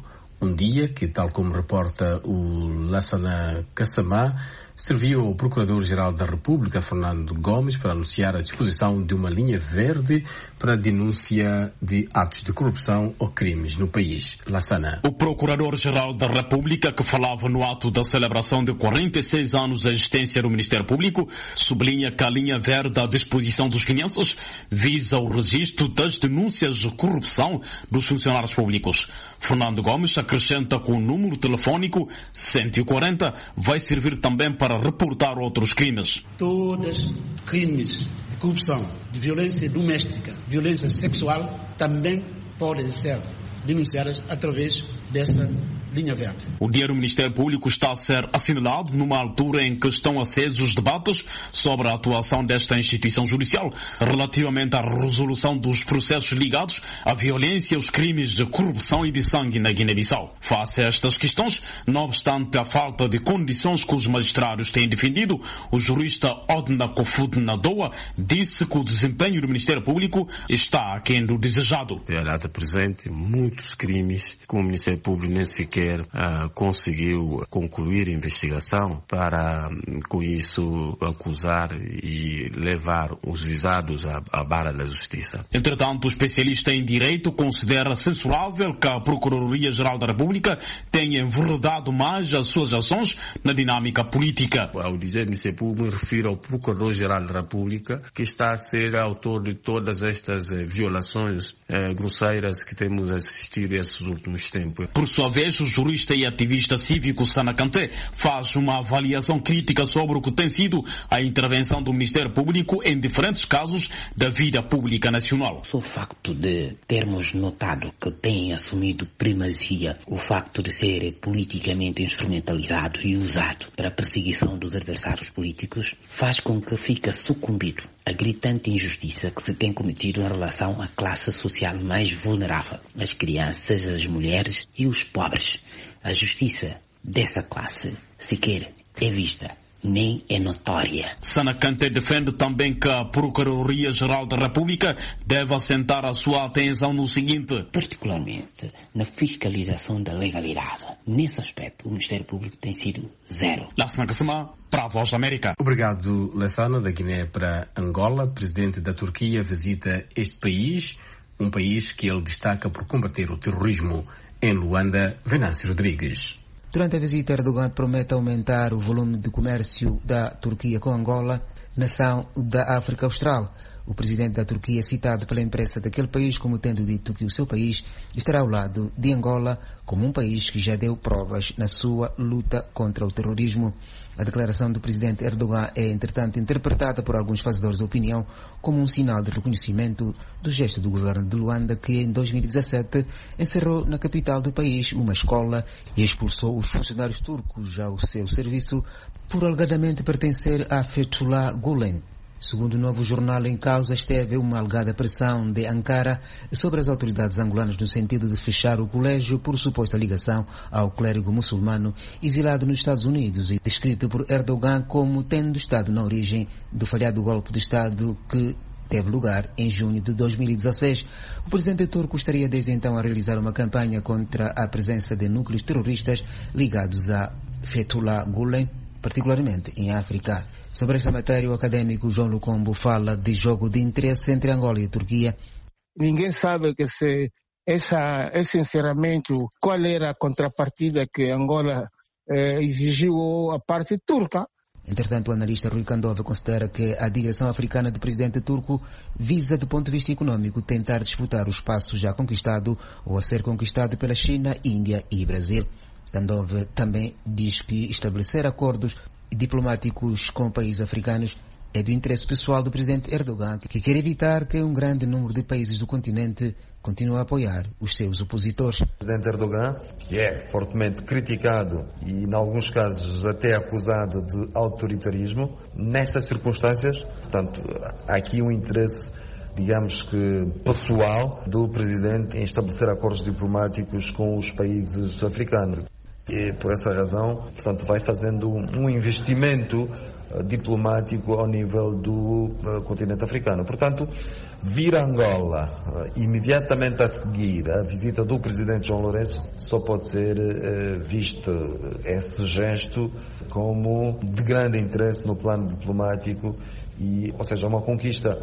Um dia que, tal como reporta o Lassana Kassamá, serviu ao Procurador-Geral da República, Fernando Gomes, para anunciar a disposição de uma linha verde para a denúncia de atos de corrupção ou crimes no país. Lassana. O Procurador-Geral da República, que falava no ato da celebração de quarenta e seis anos da existência do Ministério Público, sublinha que a linha verde à disposição dos guineenses visa o registro das denúncias de corrupção dos funcionários públicos. Fernando Gomes acrescenta que o número telefónico cento e quarenta vai servir também para reportar outros crimes. Todos crimes de corrupção, de violência doméstica, violência sexual, também podem ser denunciadas através dessa linha verde. O dia do Ministério Público está a ser assinalado numa altura em que estão acesos os debates sobre a atuação desta instituição judicial relativamente à resolução dos processos ligados à violência e aos crimes de corrupção e de sangue na Guiné-Bissau. Face a estas questões, não obstante a falta de condições que os magistrados têm defendido, o jurista Odna Kofud Nadoa disse que o desempenho do Ministério Público está aquém do desejado. A data presente, muitos crimes que o Ministério Público nem sequer Uh, conseguiu concluir a investigação para, com isso, acusar e levar os visados à, à barra da justiça. Entretanto, o especialista em direito considera censurável que a Procuradoria-Geral da República tenha enverdado mais as suas ações na dinâmica política. Ao dizer Ministério Público, me refiro ao Procurador-Geral da República, que está a ser autor de todas estas eh, violações eh, grosseiras que temos assistido esses últimos tempos. Por sua vez, o jurista e ativista cívico Sana Kanté faz uma avaliação crítica sobre o que tem sido a intervenção do Ministério Público em diferentes casos da vida pública nacional. O facto de termos notado que tem assumido primazia o facto de ser politicamente instrumentalizado e usado para a perseguição dos adversários políticos faz com que fique sucumbido a gritante injustiça que se tem cometido em relação à classe social mais vulnerável, as crianças, as mulheres e os pobres. A justiça dessa classe sequer é vista, nem é notória. Sana Kanté defende também que a Procuradoria-Geral da República deve assentar a sua atenção no seguinte: particularmente na fiscalização da legalidade. Nesse aspecto, o Ministério Público tem sido zero. Lassana Kassamá, para a Voz da América. Obrigado, Lassana. Da Guiné para Angola, presidente da Turquia visita este país, um país que ele destaca por combater o terrorismo. Em Luanda, Venâncio Rodrigues. Durante a visita, Erdogan promete aumentar o volume de comércio da Turquia com Angola, nação da África Austral. O presidente da Turquia, citado pela imprensa daquele país como tendo dito que o seu país estará ao lado de Angola como um país que já deu provas na sua luta contra o terrorismo. A declaração do presidente Erdogan é, entretanto, interpretada por alguns fazedores de opinião como um sinal de reconhecimento do gesto do governo de Luanda, que em dois mil e dezassete encerrou na capital do país uma escola e expulsou os funcionários turcos ao seu serviço por alegadamente pertencer a Fethullah Gulen. Segundo o novo jornal em causa, esteve uma alegada pressão de Ankara sobre as autoridades angolanas no sentido de fechar o colégio por suposta ligação ao clérigo muçulmano exilado nos Estados Unidos e descrito por Erdogan como tendo estado na origem do falhado golpe de Estado que teve lugar em junho de dois mil e dezasseis. O presidente turco estaria desde então a realizar uma campanha contra a presença de núcleos terroristas ligados a Fethullah Gulen, particularmente em África. Sobre esta matéria, o académico João Lucombo fala de jogo de interesse entre Angola e a Turquia. Ninguém sabe que se essa, esse encerramento, qual era a contrapartida que Angola eh, exigiu à parte turca. Entretanto, o analista Rui Candova considera que a digressão africana do presidente turco visa, do ponto de vista econômico, tentar disputar o espaço já conquistado ou a ser conquistado pela China, Índia e Brasil. Candova também diz que estabelecer acordos diplomáticos com países africanos é do interesse pessoal do presidente Erdogan, que quer evitar que um grande número de países do continente continue a apoiar os seus opositores. O presidente Erdogan, que é fortemente criticado e, em alguns casos, até acusado de autoritarismo, nestas circunstâncias, portanto, há aqui um interesse, digamos que pessoal, do presidente em estabelecer acordos diplomáticos com os países africanos. E por essa razão, portanto, vai fazendo um investimento diplomático ao nível do uh, continente africano. Portanto, vir a Angola uh, imediatamente a seguir a visita do presidente João Lourenço, só pode ser uh, visto esse gesto como de grande interesse no plano diplomático e, ou seja, uma conquista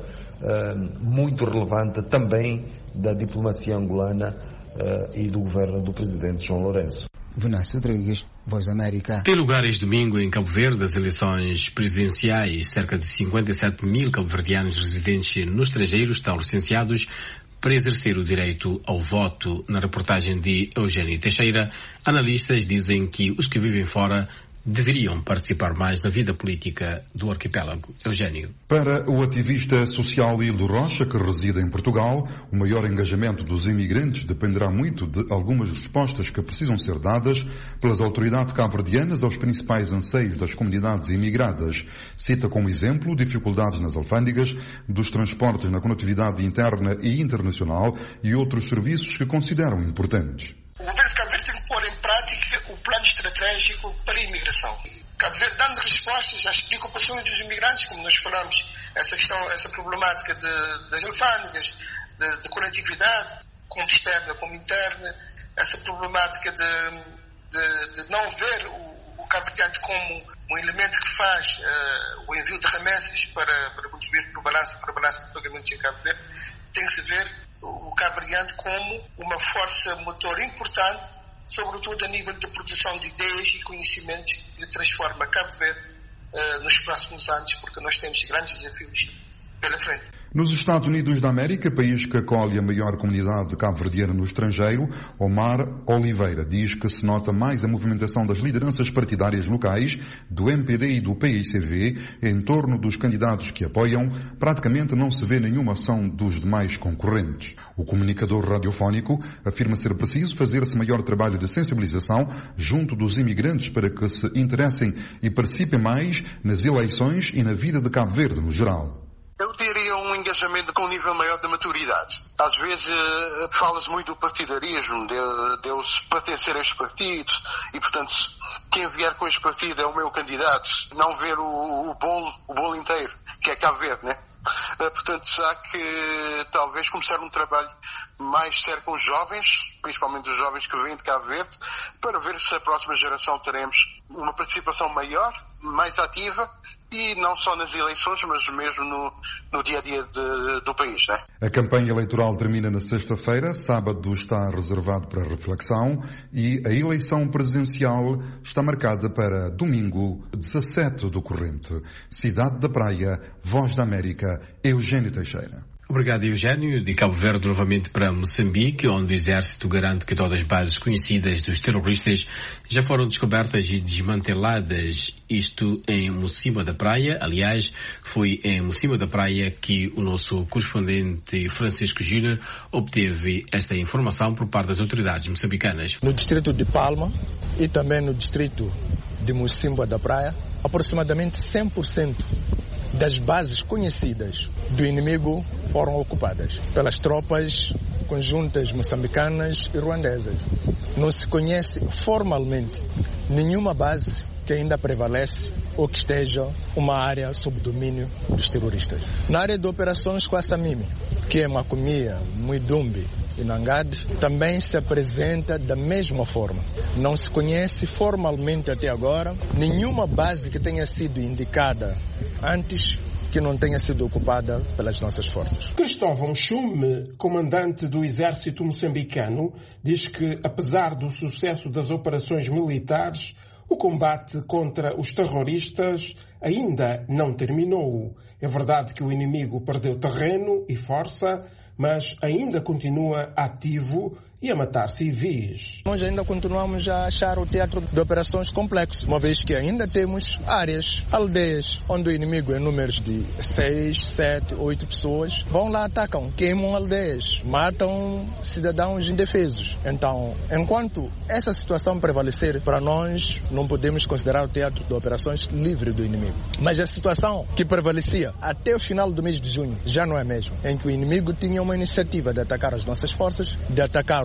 uh, muito relevante também da diplomacia angolana uh, e do governo do presidente João Lourenço. Venâncio Rodrigues, Voz da América. Tem lugar este domingo em Cabo Verde as eleições presidenciais. Cerca de cinquenta e sete mil cabo-verdianos residentes no estrangeiro estão licenciados para exercer o direito ao voto. Na reportagem de Eugênio Teixeira, analistas dizem que os que vivem fora deveriam participar mais na vida política do arquipélago. Eugênio. Para o ativista social Hildo Rocha, que reside em Portugal, o maior engajamento dos imigrantes dependerá muito de algumas respostas que precisam ser dadas pelas autoridades cabo-verdianas aos principais anseios das comunidades imigradas. Cita como exemplo dificuldades nas alfândegas, dos transportes na conectividade interna e internacional e outros serviços que consideram importantes. O governo de Cabo Verde tem que pôr em prática o plano estratégico para a imigração. Cabo Verde dando respostas às preocupações dos imigrantes, como nós falamos, essa questão, essa problemática de, das alfândegas, de, de conectividade, como externa como interna, essa problemática de, de, de não ver o, o Cabo Verde como um elemento que faz uh, o envio de remessas para, para contribuir para o balanço, para o balanço de pagamentos em Cabo Verde. Tem que se ver o Cabo Verde como uma força motor importante, sobretudo a nível de produção de ideias e conhecimentos que transforma Cabo Verde uh, nos próximos anos, porque nós temos grandes desafios pela frente. Nos Estados Unidos da América, país que acolhe a maior comunidade cabo-verdiana no estrangeiro, Omar Oliveira diz que se nota mais a movimentação das lideranças partidárias locais, do M P D e do P I C V, em torno dos candidatos que apoiam. Praticamente não se vê nenhuma ação dos demais concorrentes. O comunicador radiofónico afirma ser preciso fazer-se maior trabalho de sensibilização junto dos imigrantes para que se interessem e participem mais nas eleições e na vida de Cabo Verde no geral. Eu diria um engajamento com um nível maior de maturidade. Às vezes uh, fala-se muito do partidarismo, de, de eles pertencer a estes partidos e, portanto, quem vier com este partido é o meu candidato. Não ver o, o, bolo, o bolo inteiro, que é Cabo Verde, né? Uh, portanto, há que talvez começar um trabalho mais sério com os jovens, principalmente os jovens que vêm de Cabo Verde, para ver se a próxima geração teremos uma participação maior, mais ativa, e não só nas eleições, mas mesmo no, no dia-a-dia de, do país, né? A campanha eleitoral termina na sexta-feira, sábado está reservado para reflexão e a eleição presidencial está marcada para domingo dezassete do corrente. Cidade da Praia, Voz da América, Eugênio Teixeira. Obrigado, Eugênio. De Cabo Verde novamente para Moçambique, onde o Exército garante que todas as bases conhecidas dos terroristas já foram descobertas e desmanteladas, isto em Mocima da Praia. Aliás, foi em Mocima da Praia que o nosso correspondente Francisco Júnior obteve esta informação por parte das autoridades moçambicanas. No distrito de Palma e também no distrito de Mocima da Praia, aproximadamente cem por cento das bases conhecidas do inimigo foram ocupadas pelas tropas conjuntas moçambicanas e ruandesas. Não se conhece formalmente nenhuma base que ainda prevalece ou que esteja uma área sob domínio dos terroristas. Na área de operações Kwassamimi, que é Macomia, Muidumbi e Nangade, também se apresenta da mesma forma. Não se conhece formalmente até agora nenhuma base que tenha sido indicada antes que não tenha sido ocupada pelas nossas forças. Cristóvão Chume, comandante do exército moçambicano, diz que, apesar do sucesso das operações militares, o combate contra os terroristas ainda não terminou. É verdade que o inimigo perdeu terreno e força, mas ainda continua ativo e a matar civis. Nós ainda continuamos a achar o teatro de operações complexo, uma vez que ainda temos áreas, aldeias, onde o inimigo em números de seis, sete, oito pessoas vão lá, atacam, queimam aldeias, matam cidadãos indefesos. Então, enquanto essa situação prevalecer, para nós não podemos considerar o teatro de operações livre do inimigo. Mas a situação que prevalecia até o final do mês de junho já não é a mesma, em que o inimigo tinha uma iniciativa de atacar as nossas forças, de atacar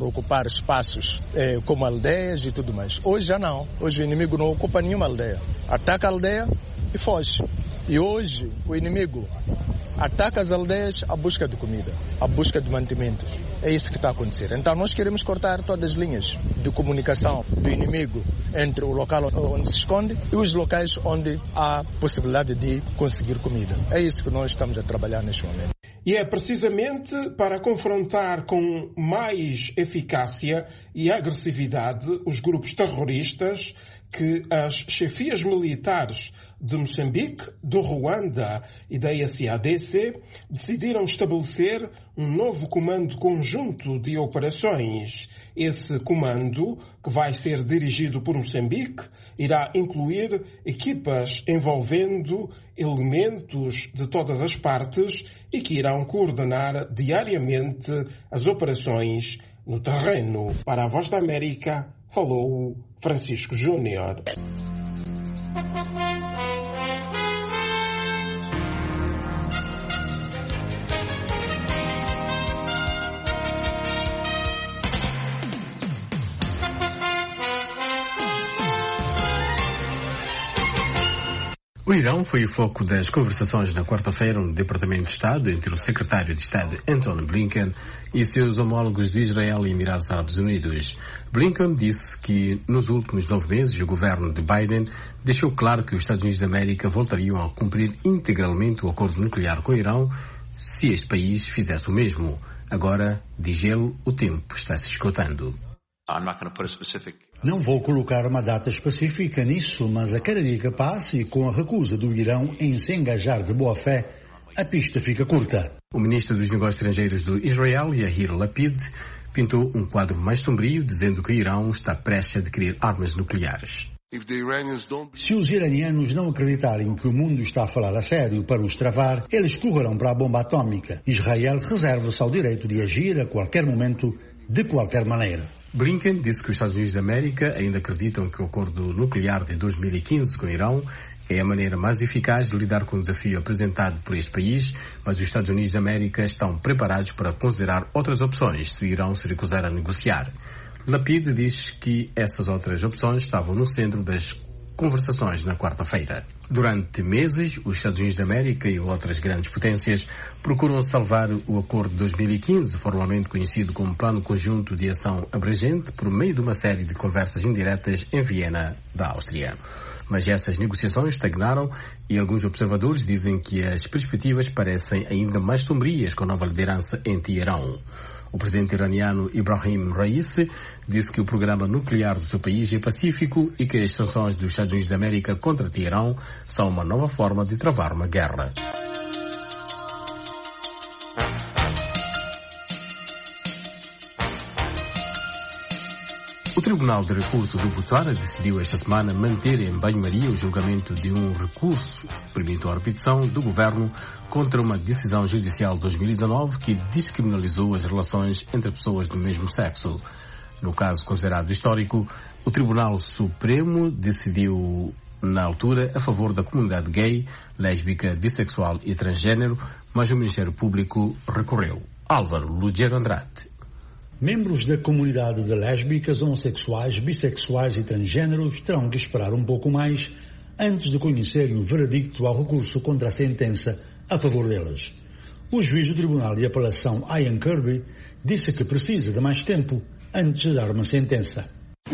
ocupar espaços eh, como aldeias e tudo mais. Hoje já não. Hoje o inimigo não ocupa nenhuma aldeia. Ataca a aldeia e foge. E hoje o inimigo ataca as aldeias à busca de comida, à busca de mantimentos. É isso que está a acontecer. Então nós queremos cortar todas as linhas de comunicação do inimigo entre o local onde se esconde e os locais onde há possibilidade de conseguir comida. É isso que nós estamos a trabalhar neste momento. E é precisamente para confrontar com mais eficácia e agressividade os grupos terroristas que as chefias militares de Moçambique, do Ruanda e da S A D C decidiram estabelecer um novo comando conjunto de operações. Esse comando, que vai ser dirigido por Moçambique, irá incluir equipas envolvendo elementos de todas as partes e que irão coordenar diariamente as operações no terreno. Para a Voz da América, falou Francisco Júnior. O Irão foi o foco das conversações na quarta-feira no Departamento de Estado entre o secretário de Estado Antony Blinken e seus homólogos de Israel e Emirados Árabes Unidos. Blinken disse que nos últimos nove meses o governo de Biden deixou claro que os Estados Unidos da América voltariam a cumprir integralmente o acordo nuclear com o Irão se este país fizesse o mesmo. Agora, diz ele, o tempo está se esgotando. Não vou colocar uma data específica nisso, mas a cada dia que passa e com a recusa do Irão em se engajar de boa fé, a pista fica curta. O ministro dos Negócios Estrangeiros do Israel, Yair Lapid, pintou um quadro mais sombrio, dizendo que o Irão está prestes a adquirir armas nucleares. Se os iranianos não acreditarem que o mundo está a falar a sério para os travar, eles correrão para a bomba atómica. Israel reserva-se ao direito de agir a qualquer momento, de qualquer maneira. Blinken disse que os Estados Unidos da América ainda acreditam que o acordo nuclear de dois mil e quinze com o Irão é a maneira mais eficaz de lidar com o desafio apresentado por este país, mas os Estados Unidos da América estão preparados para considerar outras opções se o Irão se recusar a negociar. Lapid diz que essas outras opções estavam no centro das conversações na quarta-feira. Durante meses, os Estados Unidos da América e outras grandes potências procuram salvar o acordo de dois mil e quinze, formalmente conhecido como Plano Conjunto de Ação Abrangente, por meio de uma série de conversas indiretas em Viena, da Áustria. Mas essas negociações estagnaram e alguns observadores dizem que as perspectivas parecem ainda mais sombrias com a nova liderança em Teherão. O presidente iraniano Ibrahim Raisi disse que o programa nuclear do seu país é pacífico e que as sanções dos Estados Unidos da América contra Teherão são uma nova forma de travar uma guerra. O Tribunal de Recurso do Botswana decidiu esta semana manter em banho-maria o julgamento de um recurso que permitiu a repetição do governo contra uma decisão judicial de dois mil e dezanove que descriminalizou as relações entre pessoas do mesmo sexo. No caso considerado histórico, o Tribunal Supremo decidiu, na altura, a favor da comunidade gay, lésbica, bissexual e transgênero, mas o Ministério Público recorreu. Álvaro Lugero Andrade. Membros da comunidade de lésbicas, homossexuais, bissexuais e transgêneros terão que esperar um pouco mais antes de conhecerem o veredicto ao recurso contra a sentença a favor delas. O juiz do Tribunal de Apelação, Ian Kirby, disse que precisa de mais tempo antes de dar uma sentença.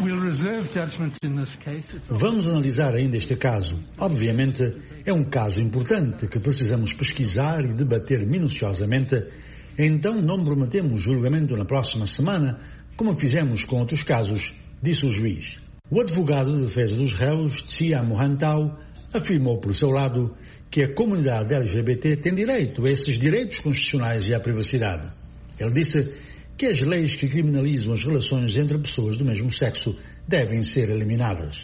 Vamos analisar ainda este caso. Obviamente, é um caso importante que precisamos pesquisar e debater minuciosamente. Então não prometemos julgamento na próxima semana, como fizemos com outros casos, disse o juiz. O advogado de defesa dos réus, Tsia Mohantau, afirmou por seu lado que a comunidade L G B T tem direito a esses direitos constitucionais e à privacidade. Ele disse que as leis que criminalizam as relações entre pessoas do mesmo sexo devem ser eliminadas.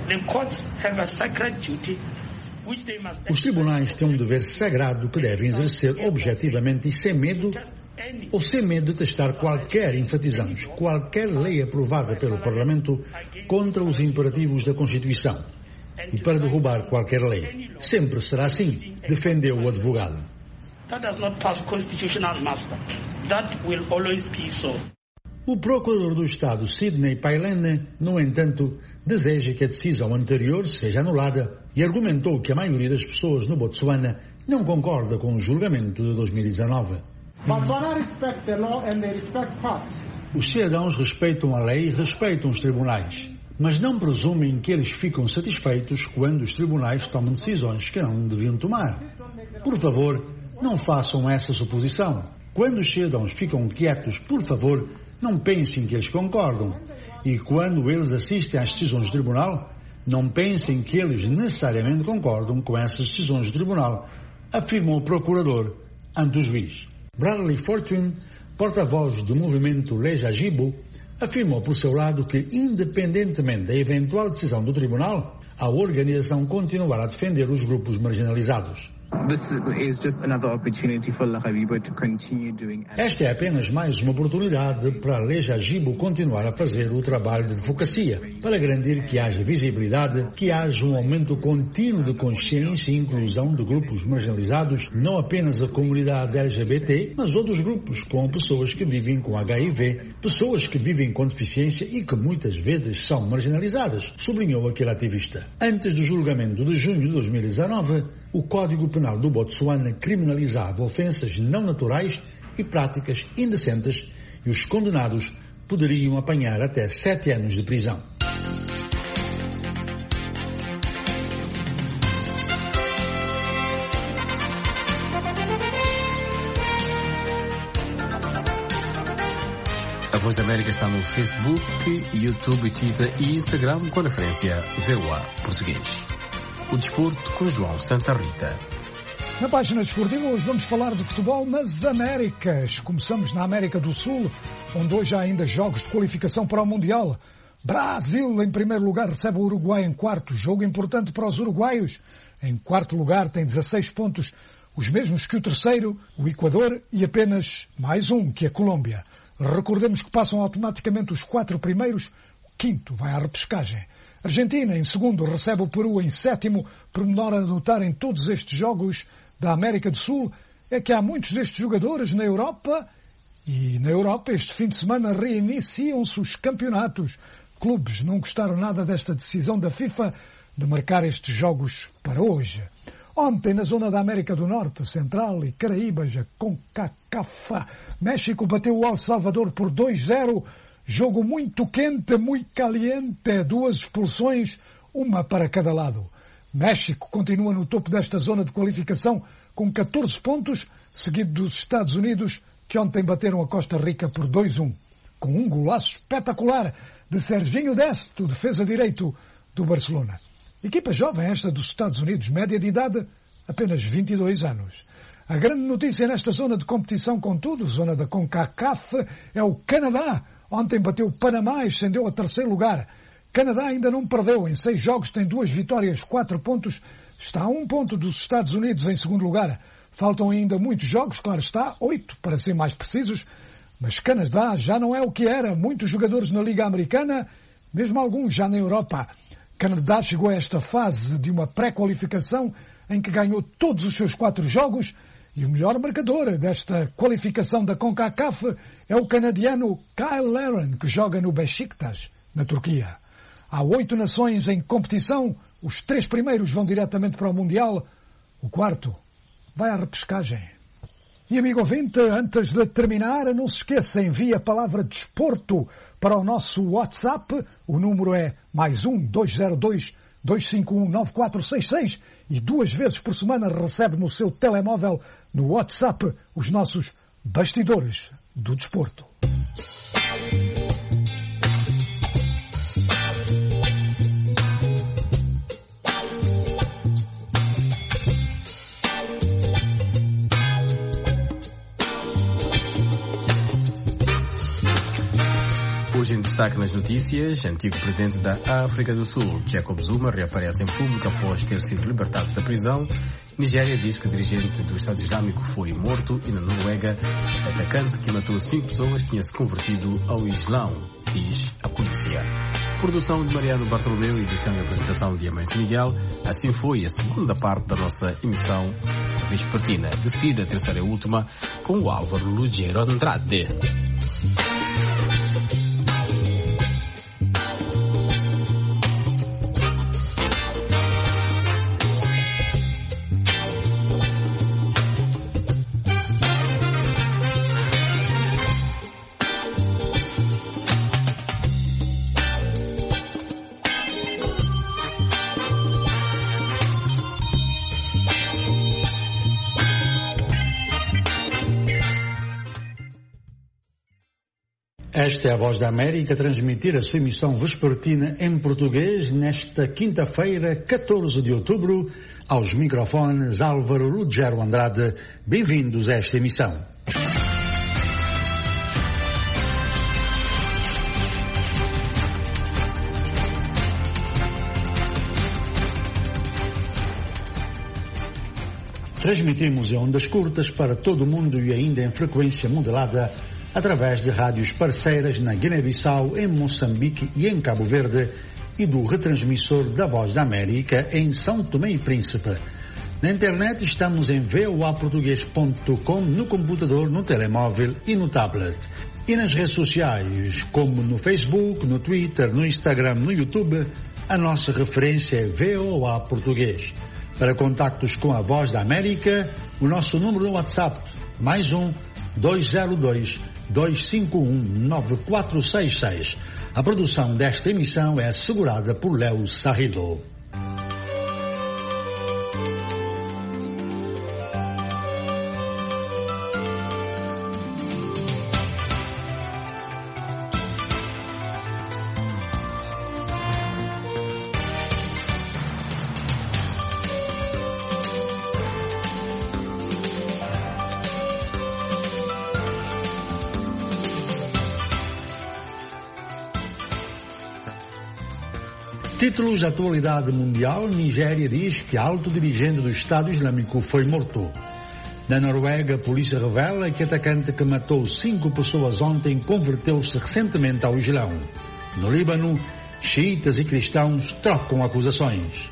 Os tribunais têm um dever sagrado que devem exercer objetivamente e sem medo, ou sem medo de testar qualquer, enfatizamos, qualquer lei aprovada pelo Parlamento contra os imperativos da Constituição. E para derrubar qualquer lei. Sempre será assim, defendeu o advogado. O procurador do Estado, Sidney Pailene, no entanto, deseja que a decisão anterior seja anulada e argumentou que a maioria das pessoas no Botsuana não concorda com o julgamento de dois mil e dezanove. Os cidadãos respeitam a lei e respeitam os tribunais, mas não presumem que eles ficam satisfeitos quando os tribunais tomam decisões que não deviam tomar. Por favor, não façam essa suposição. Quando os cidadãos ficam quietos, por favor, não pensem que eles concordam. E quando eles assistem às decisões do tribunal, não pensem que eles necessariamente concordam com essas decisões do tribunal, afirmou o procurador ante o juiz. Bradley Fortune, porta-voz do movimento Leja Jibo, afirmou por seu lado que, independentemente da eventual decisão do tribunal, a organização continuará a defender os grupos marginalizados. Esta é apenas mais uma oportunidade para a Leja Jibo continuar a fazer o trabalho de advocacia, para garantir que haja visibilidade, que haja um aumento contínuo de consciência e inclusão de grupos marginalizados, não apenas a comunidade L G B T, mas outros grupos, como pessoas que vivem com H I V, pessoas que vivem com deficiência e que muitas vezes são marginalizadas, sublinhou aquele ativista. Antes do julgamento de junho de dois mil e dezanove, o Código Penal do Botsuana criminalizava ofensas não naturais e práticas indecentes e os condenados poderiam apanhar até sete anos de prisão. A Voz da América está no Facebook, YouTube, Twitter e Instagram com a referência V O A Português. O desporto com João Santa Rita. Na página desportiva hoje vamos falar de futebol nas Américas. Começamos na América do Sul, onde hoje há ainda jogos de qualificação para o Mundial. Brasil, em primeiro lugar, recebe o Uruguai em quarto. Jogo importante para os uruguaios. Em quarto lugar tem dezasseis pontos, os mesmos que o terceiro, o Equador, e apenas mais um, que a Colômbia. Recordemos que passam automaticamente os quatro primeiros. O quinto vai à repescagem. Argentina, em segundo, recebe o Peru em sétimo. Pormenor a notar em todos estes jogos da América do Sul é que há muitos destes jogadores na Europa e na Europa este fim de semana reiniciam-se os campeonatos. Clubes não gostaram nada desta decisão da FIFA de marcar estes jogos para hoje. Ontem, na zona da América do Norte, Central e Caraíbas, a CONCACAF, México bateu o El Salvador por dois a zero. Jogo muito quente, muito caliente, duas expulsões, uma para cada lado. México continua no topo desta zona de qualificação com catorze pontos, seguido dos Estados Unidos, que ontem bateram a Costa Rica por dois a um, com um golaço espetacular de Serginho Dest, o defesa direito do Barcelona. Equipa jovem esta dos Estados Unidos, média de idade, apenas vinte e dois anos. A grande notícia nesta zona de competição, contudo, zona da CONCACAF, é o Canadá. Ontem bateu o Panamá e ascendeu a terceiro lugar. Canadá ainda não perdeu. Em seis jogos tem duas vitórias, quatro pontos. Está a um ponto dos Estados Unidos em segundo lugar. Faltam ainda muitos jogos, claro está, oito para ser mais precisos. Mas Canadá já não é o que era. Muitos jogadores na Liga Americana, mesmo alguns já na Europa. Canadá chegou a esta fase de uma pré-qualificação em que ganhou todos os seus quatro jogos. E o melhor marcador desta qualificação da CONCACAF é o canadiano Kyle Larin, que joga no Beşiktaş, na Turquia. Há oito nações em competição, os três primeiros vão diretamente para o Mundial, o quarto vai à repescagem. E amigo ouvinte, antes de terminar, não se esqueça, envie a palavra desporto para o nosso WhatsApp, o número é mais um, dois zero dois, dois cinco um, nove quatro seis seis e duas vezes por semana recebe no seu telemóvel, no WhatsApp, os nossos bastidores do desporto. Hoje em destaque nas notícias, antigo presidente da África do Sul, Jacob Zuma, reaparece em público após ter sido libertado da prisão. Nigéria diz que o dirigente do Estado Islâmico foi morto e na Noruega, atacante que matou cinco pessoas tinha se convertido ao Islão, diz a polícia. Produção de Mariano Bartolomeu e edição e apresentação de Amâncio Miguel. Assim foi a segunda parte da nossa emissão vespertina. De seguida, a terceira e última, com o Álvaro Lugero Andrade. Esta é a Voz da América a transmitir a sua emissão vespertina em português nesta quinta-feira, catorze de outubro, aos microfones Álvaro Ruggiero Andrade. Bem-vindos a esta emissão. Transmitimos em ondas curtas para todo o mundo e ainda em frequência modulada através de rádios parceiras na Guiné-Bissau, em Moçambique e em Cabo Verde e do retransmissor da Voz da América em São Tomé e Príncipe. Na internet estamos em v o a português ponto com, no computador, no telemóvel e no tablet. E nas redes sociais, como no Facebook, no Twitter, no Instagram, no YouTube, a nossa referência é V O A Português. Para contactos com a Voz da América, o nosso número no WhatsApp, mais um dois zero dois, dois cinco um, nove quatro seis seis. A produção desta emissão é assegurada por Léo Sarrido. Títulos da atualidade mundial: Nigéria diz que alto dirigente do Estado Islâmico foi morto. Na Noruega, a polícia revela que atacante que matou cinco pessoas ontem converteu-se recentemente ao Islão. No Líbano, xiitas e cristãos trocam acusações.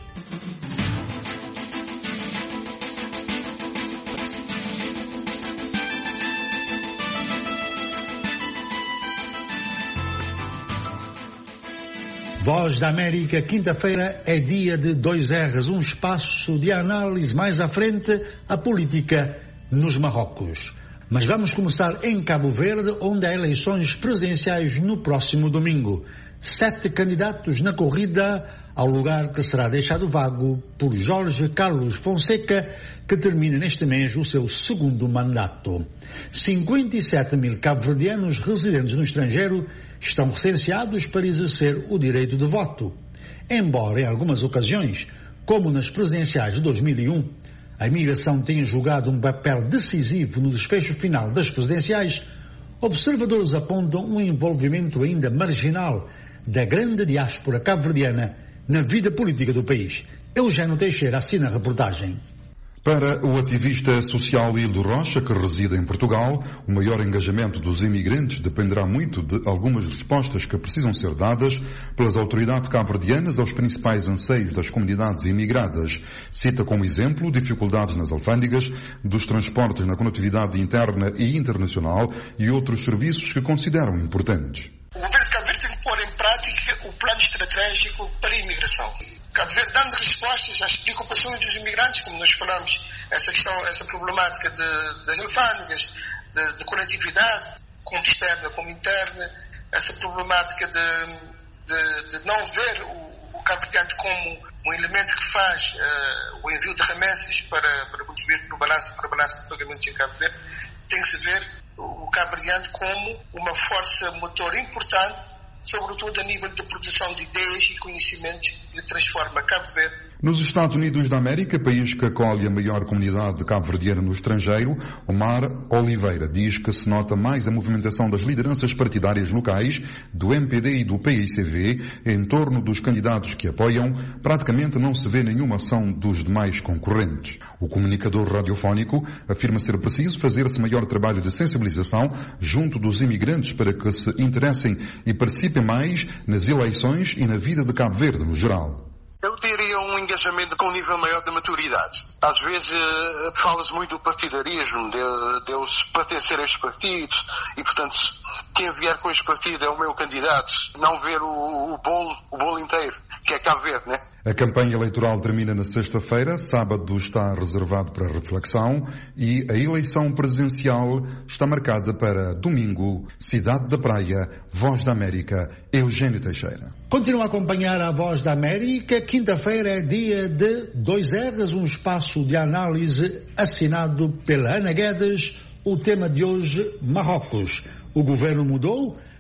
Voz da América, quinta-feira é dia de dois R's, um espaço de análise mais à frente, a política nos Marrocos. Mas vamos começar em Cabo Verde, onde há eleições presidenciais no próximo domingo. Sete candidatos na corrida ao lugar que será deixado vago por Jorge Carlos Fonseca, que termina neste mês o seu segundo mandato. cinquenta e sete mil cabo-verdianos residentes no estrangeiro estão recenseados para exercer o direito de voto. Embora em algumas ocasiões, como nas presidenciais de dois mil e um, a imigração tenha jogado um papel decisivo no desfecho final das presidenciais, observadores apontam um envolvimento ainda marginal da grande diáspora cabo-verdiana na vida política do país. Eugênio Teixeira assina a reportagem. Para o ativista social Hildo Rocha, que reside em Portugal, o maior engajamento dos imigrantes dependerá muito de algumas respostas que precisam ser dadas pelas autoridades cabo-verdianas aos principais anseios das comunidades imigradas. Cita como exemplo dificuldades nas alfândegas, dos transportes na conectividade interna e internacional e outros serviços que consideram importantes. O governo de Cabo Verde tem que pôr em prática o plano estratégico para a imigração. Cabo Verde dando respostas às preocupações dos imigrantes, como nós falamos, essa questão, essa problemática de, das alfândegas, de, de conectividade, como externa como interna, essa problemática de, de, de não ver o, o Cabo Verde como um elemento que faz uh, o envio de remessas para, para contribuir para o balanço, para o balanço de pagamentos em Cabo Verde. Tem que se ver o Cabo Verde como uma força motor importante, sobretudo a nível de produção de ideias e conhecimentos que transforma Cabo Verde. Nos Estados Unidos da América, país que acolhe a maior comunidade de cabo-verdiana no estrangeiro, Omar Oliveira diz que se nota mais a movimentação das lideranças partidárias locais, do M P D e do P I C V, em torno dos candidatos que apoiam. Praticamente não se vê nenhuma ação dos demais concorrentes. O comunicador radiofónico afirma ser preciso fazer-se maior trabalho de sensibilização junto dos imigrantes para que se interessem e participem mais nas eleições e na vida de Cabo Verde no geral. Eu diria um engajamento com um nível maior de maturidade. Às vezes uh, fala-se muito do partidarismo, de, de eles pertencer a estes partidos e, portanto, quem vier com este partido é o meu candidato. Não ver o, o bolo, o bolo inteiro, que é Cabo Verde, né? A campanha eleitoral termina na sexta-feira, sábado está reservado para reflexão e a eleição presidencial está marcada para domingo. Cidade da Praia, Voz da América, Eugênio Teixeira. Continua a acompanhar a Voz da América. Quinta-feira é dia de dois R's, um espaço de análise assinado pela Ana Guedes. O tema de hoje, Marrocos. O governo mudou?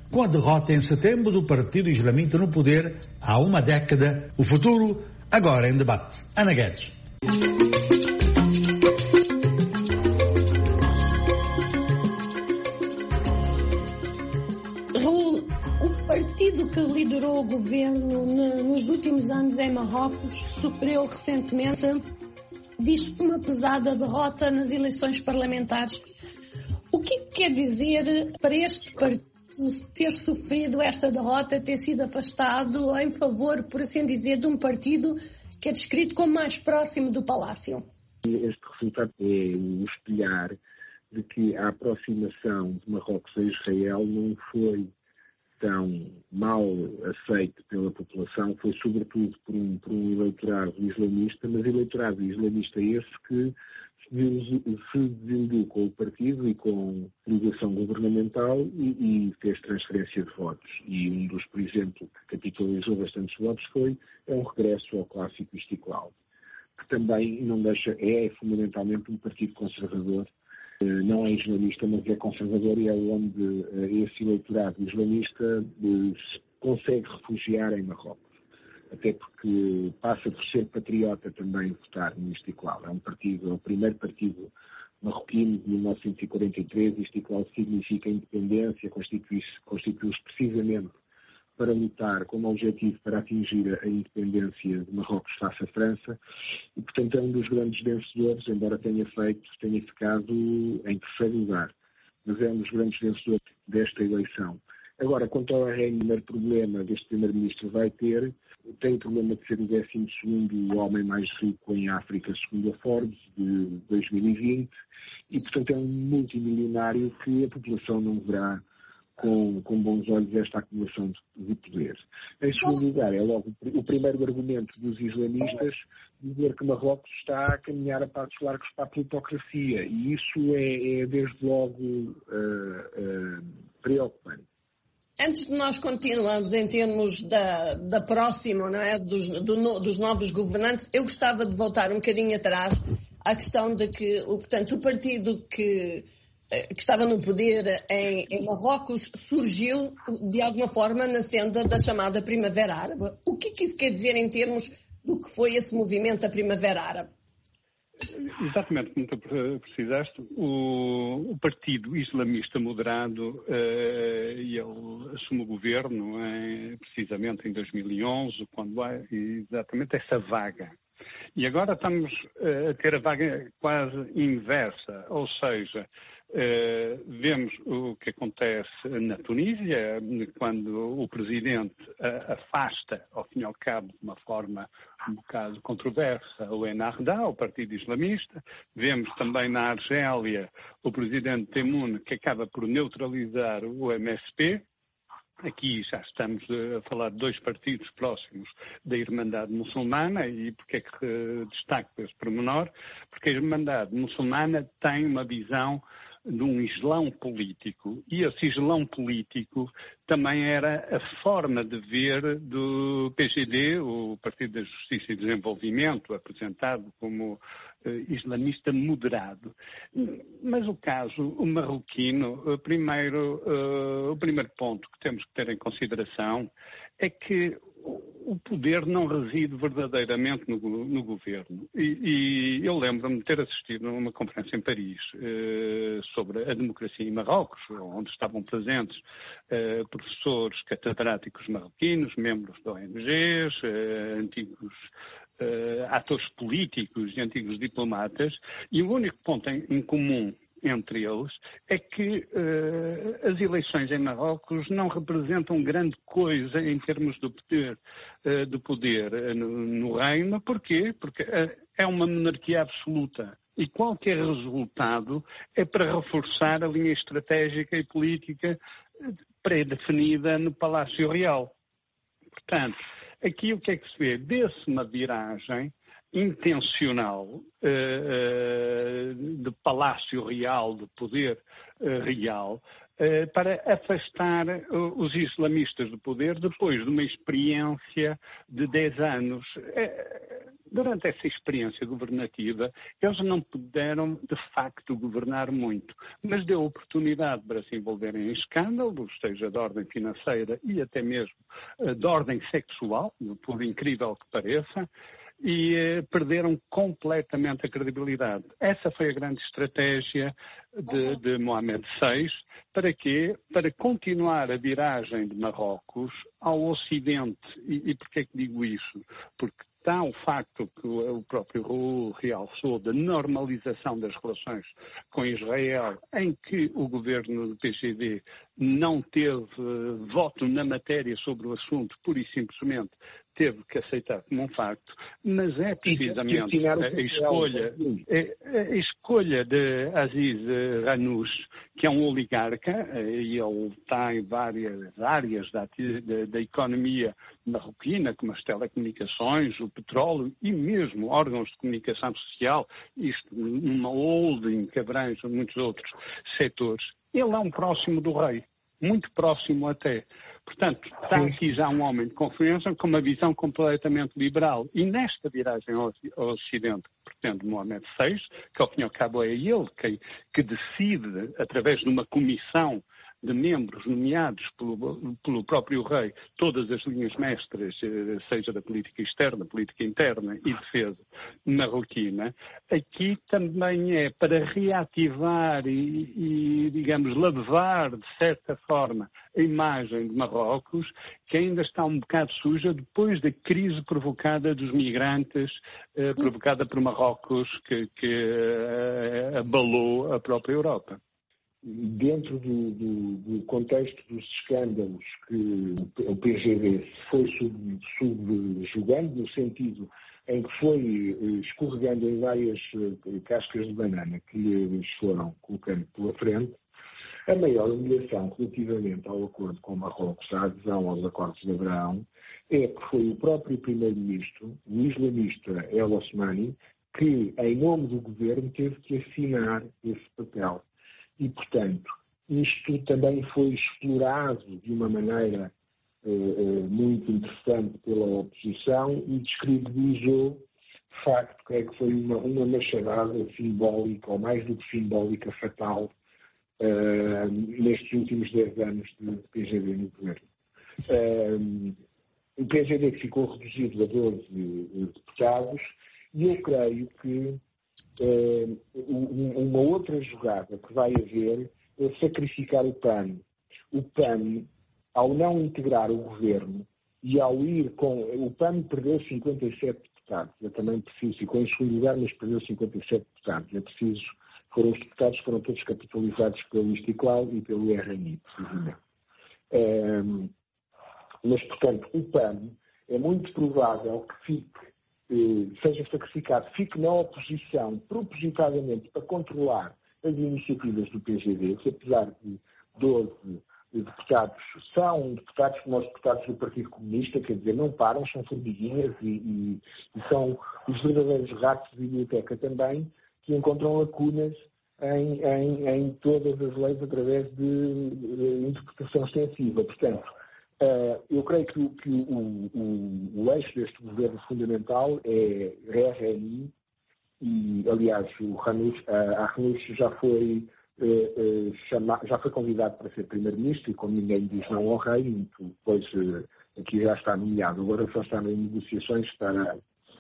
com a derrota em setembro do Partido Islamita no poder há uma década. O futuro agora em debate. Ana Guedes. Raul, o partido que liderou o governo nos últimos anos em Marrocos sofreu recentemente, diz uma pesada derrota nas eleições parlamentares. O que quer dizer para este partido ter sofrido esta derrota, ter sido afastado em favor, por assim dizer, de um partido que é descrito como mais próximo do Palácio? Este resultado é o espelhar de que a aproximação de Marrocos a Israel não foi tão mal aceita pela população, foi sobretudo por um, por um eleitorado islamista, mas eleitorado islamista esse que se desiludiu com o partido e com a ligação governamental e, e fez transferência de votos. E um dos, por exemplo, que capitalizou bastantes votos foi é um regresso ao clássico Istiklal, que também não deixa, é fundamentalmente um partido conservador, não é islamista, mas é conservador e é onde esse eleitorado islamista consegue refugiar em Marrocos. Até porque passa por ser patriota também votar no Istiklal. É um partido, é o primeiro partido marroquino de mil novecentos e quarenta e três. Istiklal significa independência, constitui-se, constitui-se precisamente para lutar como objetivo para atingir a independência de Marrocos face à França e, portanto, é um dos grandes vencedores, embora tenha feito, tenha ficado em terceiro lugar, mas é um dos grandes vencedores desta eleição. Agora, quanto ao primeiro problema que este primeiro-ministro vai ter, tem o problema de ser o décimo segundo homem mais rico em África, segundo a Forbes, de dois mil e vinte, e, portanto, é um multimilionário que a população não verá Com, com bons olhos esta acumulação de, de poder. Em segundo lugar, é logo o primeiro argumento dos islamistas dizer que Marrocos está a caminhar a passos largos para a plutocracia, e isso é, é desde logo uh, uh, preocupante. Antes de nós continuarmos em termos da, da próxima, não é, dos, do, dos novos governantes, eu gostava de voltar um bocadinho atrás à questão de que, o, portanto, o partido que que estava no poder em, em Marrocos, surgiu, de alguma forma, na senda da chamada Primavera Árabe. O que, que isso quer dizer em termos do que foi esse movimento da Primavera Árabe? Exatamente como tu precisaste, o, o Partido Islamista Moderado, uh, ele assume o governo em, precisamente em dois mil e onze, quando há exatamente essa vaga. E agora estamos uh, a ter a vaga quase inversa, ou seja, Uh, vemos o que acontece na Tunísia, quando o presidente uh, afasta, ao fim e ao cabo, de uma forma um bocado controversa, o Ennahda, o Partido Islamista. Vemos também na Argélia o presidente Tebboune, que acaba por neutralizar o M S P. Aqui já estamos a falar de dois partidos próximos da Irmandade Muçulmana. E porque é que destaco esse pormenor? Porque a Irmandade Muçulmana tem uma visão de um islão político, e esse islão político também era a forma de ver do P G D, o Partido da Justiça e Desenvolvimento, apresentado como uh, islamista moderado. Mas o caso o marroquino, primeiro, uh, o primeiro ponto que temos que ter em consideração é que o poder não reside verdadeiramente no, no governo. E, e eu lembro-me de ter assistido a uma conferência em Paris eh, sobre a democracia em Marrocos, onde estavam presentes eh, professores catedráticos marroquinos, membros de O N Gs, eh, antigos eh, atores políticos e antigos diplomatas, e o único ponto em, em comum entre eles, é que uh, as eleições em Marrocos não representam grande coisa em termos do poder, uh, do poder uh, no, no reino. Porquê? Porque uh, é uma monarquia absoluta e qualquer resultado é para reforçar a linha estratégica e política pré-definida no Palácio Real. Portanto, aqui o que é que se vê? Vê-se uma viragem intencional uh, uh, de palácio real, de poder uh, real, uh, para afastar uh, os islamistas do poder depois de uma experiência de dez anos. Uh, durante essa experiência governativa, eles não puderam, de facto, governar muito, mas deu oportunidade para se envolverem em escândalos, seja de ordem financeira e até mesmo uh, de ordem sexual, por incrível que pareça, e eh, perderam completamente a credibilidade. Essa foi a grande estratégia de, de Mohamed sexto. Para quê? Para continuar a viragem de Marrocos ao Ocidente. E, e porquê que digo isso? Porque está o facto que o próprio Raul realçou da normalização das relações com Israel, em que o governo do P G D não teve uh, voto na matéria sobre o assunto, pura e simplesmente teve que aceitar como um facto, mas é precisamente a escolha, a escolha de Aziz Ranouch, que é um oligarca, e ele está em várias áreas da, da, da economia marroquina, como as telecomunicações, o petróleo e mesmo órgãos de comunicação social, isto numa holding que abrange muitos outros setores. Ele é um próximo do rei, muito próximo até. Portanto, está aqui já um homem de confiança com uma visão completamente liberal. E nesta viragem ao Ocidente que pretende Mohamed sexto, que ao fim e ao cabo é ele quem, que decide, através de uma comissão de membros nomeados pelo, pelo próprio rei, todas as linhas mestras, seja da política externa, política interna e defesa marroquina, aqui também é para reativar e, e, digamos, lavar, de certa forma, a imagem de Marrocos, que ainda está um bocado suja depois da crise provocada dos migrantes, eh, provocada por Marrocos, que, que eh, abalou a própria Europa. Dentro do, do, do contexto dos escândalos que o P G D foi sub, subjugando, no sentido em que foi escorregando em várias cascas de banana que lhes foram colocando pela frente, a maior humilhação relativamente ao acordo com Marrocos, a adesão aos acordos de Abraão, é que foi o próprio primeiro-ministro, o islamista El Osmani, que, em nome do governo, teve que assinar esse papel. E, portanto, isto também foi explorado de uma maneira eh, muito interessante pela oposição e descredibilizou, de facto, que, é que foi uma, uma machadada simbólica, ou mais do que simbólica, fatal, eh, nestes últimos dez anos de, de P G D no governo. Eh, o P G D ficou reduzido a doze deputados e eu creio que Uh, uma outra jogada que vai haver é sacrificar o P A N. O P A N, ao não integrar o governo e ao ir com... O P A N perdeu cinquenta e sete deputados. Eu também preciso, ficou em segundo lugar, mas perdeu cinquenta e sete deputados. É preciso... Foram os deputados que foram todos capitalizados pelo Istiklal e pelo R N I, precisamente. Um, mas, portanto, o P A N é muito provável que fique seja sacrificado, fique na oposição propositadamente para controlar as iniciativas do P G D, que apesar de doze deputados, são deputados como os deputados do Partido Comunista, quer dizer, não param, são formiguinhas e, e, e são os verdadeiros ratos de biblioteca também, que encontram lacunas em, em, em todas as leis através de, de interpretação extensiva. Portanto, Uh, eu creio que, que o, o, o eixo deste governo fundamental é R N I e, aliás, o Ranouch, uh, a Ranouch já foi, uh, uh, chama, já foi convidado para ser primeiro-ministro e, como ninguém diz não ao rei, depois uh, aqui já está nomeado, agora só está em negociações para uh,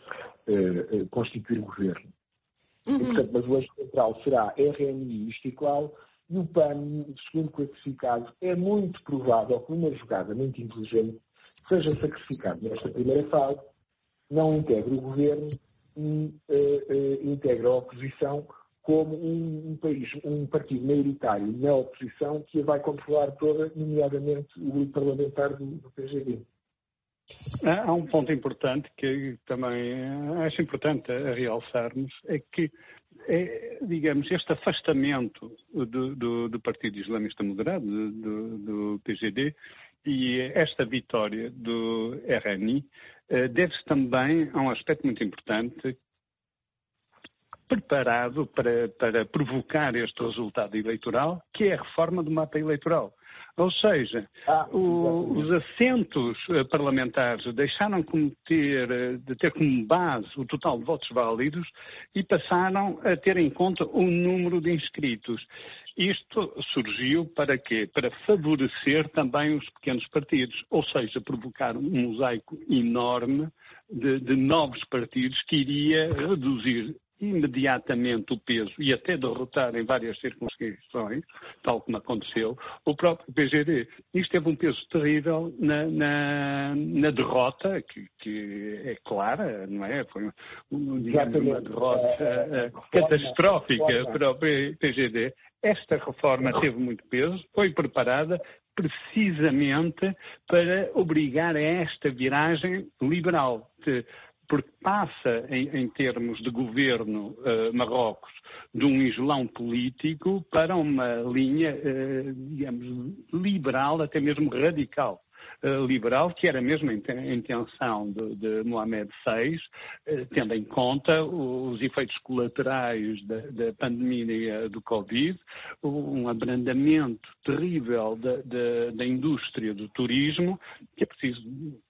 uh, constituir o governo. Uhum. E, portanto, mas o eixo central será R N I e Istiklal. E o P A N, segundo classificado, é muito provável que uma jogada muito inteligente seja sacrificado nesta primeira fase, não integre o governo e uh, uh, integre a oposição como um, um país, um partido maioritário na oposição que a vai controlar toda, nomeadamente o grupo parlamentar do, do P G D. Há um ponto importante que também acho importante a realçarmos, é que é, digamos, este afastamento do, do, do Partido Islamista Moderado, do, do P G D, e esta vitória do R N I eh, deve-se também a um aspecto muito importante preparado para, para provocar este resultado eleitoral, que é a reforma do mapa eleitoral. Ou seja, ah, o, os assentos parlamentares deixaram de ter, de ter como base o total de votos válidos e passaram a ter em conta o número de inscritos. Isto surgiu para quê? Para favorecer também os pequenos partidos, ou seja, provocar um mosaico enorme de, de novos partidos que iria reduzir imediatamente o peso e até derrotar em várias circunscrições, tal como aconteceu, o próprio P G D. Isto teve um peso terrível na, na, na derrota, que, que é clara, não é? Foi digamos, uma derrota uh, catastrófica para o P G D. Esta reforma teve muito peso, foi preparada precisamente para obrigar a esta viragem liberal, que, porque passa, em, em termos de governo, uh, Marrocos, de um islão político para uma linha, uh, digamos, liberal, até mesmo radical. Uh, liberal, que era mesmo a intenção de, de Mohamed sexto, uh, tendo em conta os efeitos colaterais da, da pandemia do Covid, um abrandamento terrível da, da, da indústria do turismo, que é preciso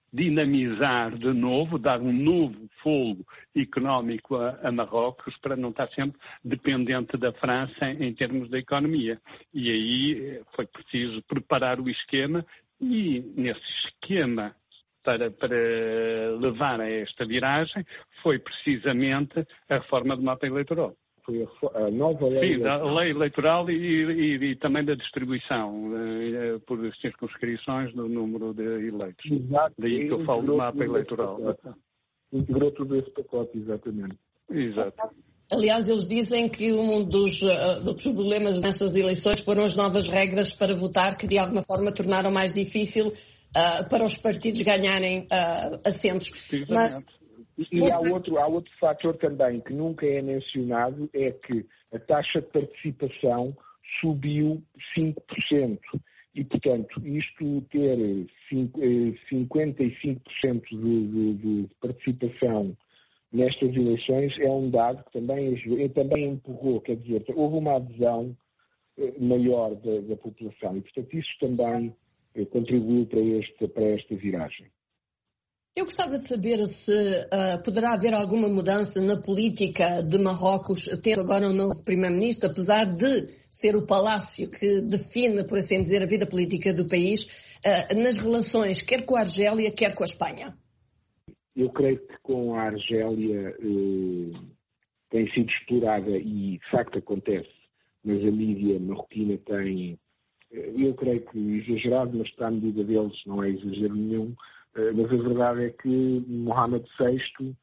dinamizar de novo, dar um novo fogo económico a, a Marrocos para não estar sempre dependente da França em, em termos da economia. E aí foi preciso preparar o esquema e nesse esquema para, para levar a esta viragem foi precisamente a reforma do mapa eleitoral. Foi a, a nova lei Sim, eleitoral. da lei eleitoral e, e, e também da distribuição uh, por circunscrições do número de eleitos. Exato. Daí que eu falo do mapa eleitoral. Integrou tudo esse pacote, exatamente. Exato. Aliás, eles dizem que um dos, uh, dos problemas nessas eleições foram as novas regras para votar, que de alguma forma tornaram mais difícil uh, para os partidos ganharem uh, assentos. Mas... E há outro, há outro fator também que nunca é mencionado, é que a taxa de participação subiu cinco por cento. E, portanto, isto ter cinquenta e cinco por cento de, de, de participação nestas eleições é um dado que também, também empurrou, quer dizer, houve uma adesão maior da, da população e, portanto, isso também contribuiu para, este, para esta viragem. Eu gostava de saber se uh, poderá haver alguma mudança na política de Marrocos, tendo agora um novo primeiro-ministro, apesar de ser o palácio que define, por assim dizer, a vida política do país, uh, nas relações quer com a Argélia, quer com a Espanha. Eu creio que com a Argélia eh, tem sido explorada e de facto acontece, mas a mídia marroquina tem, eh, eu creio que exagerado, mas para a medida deles não é exagero nenhum, eh, mas a verdade é que Mohamed sexto,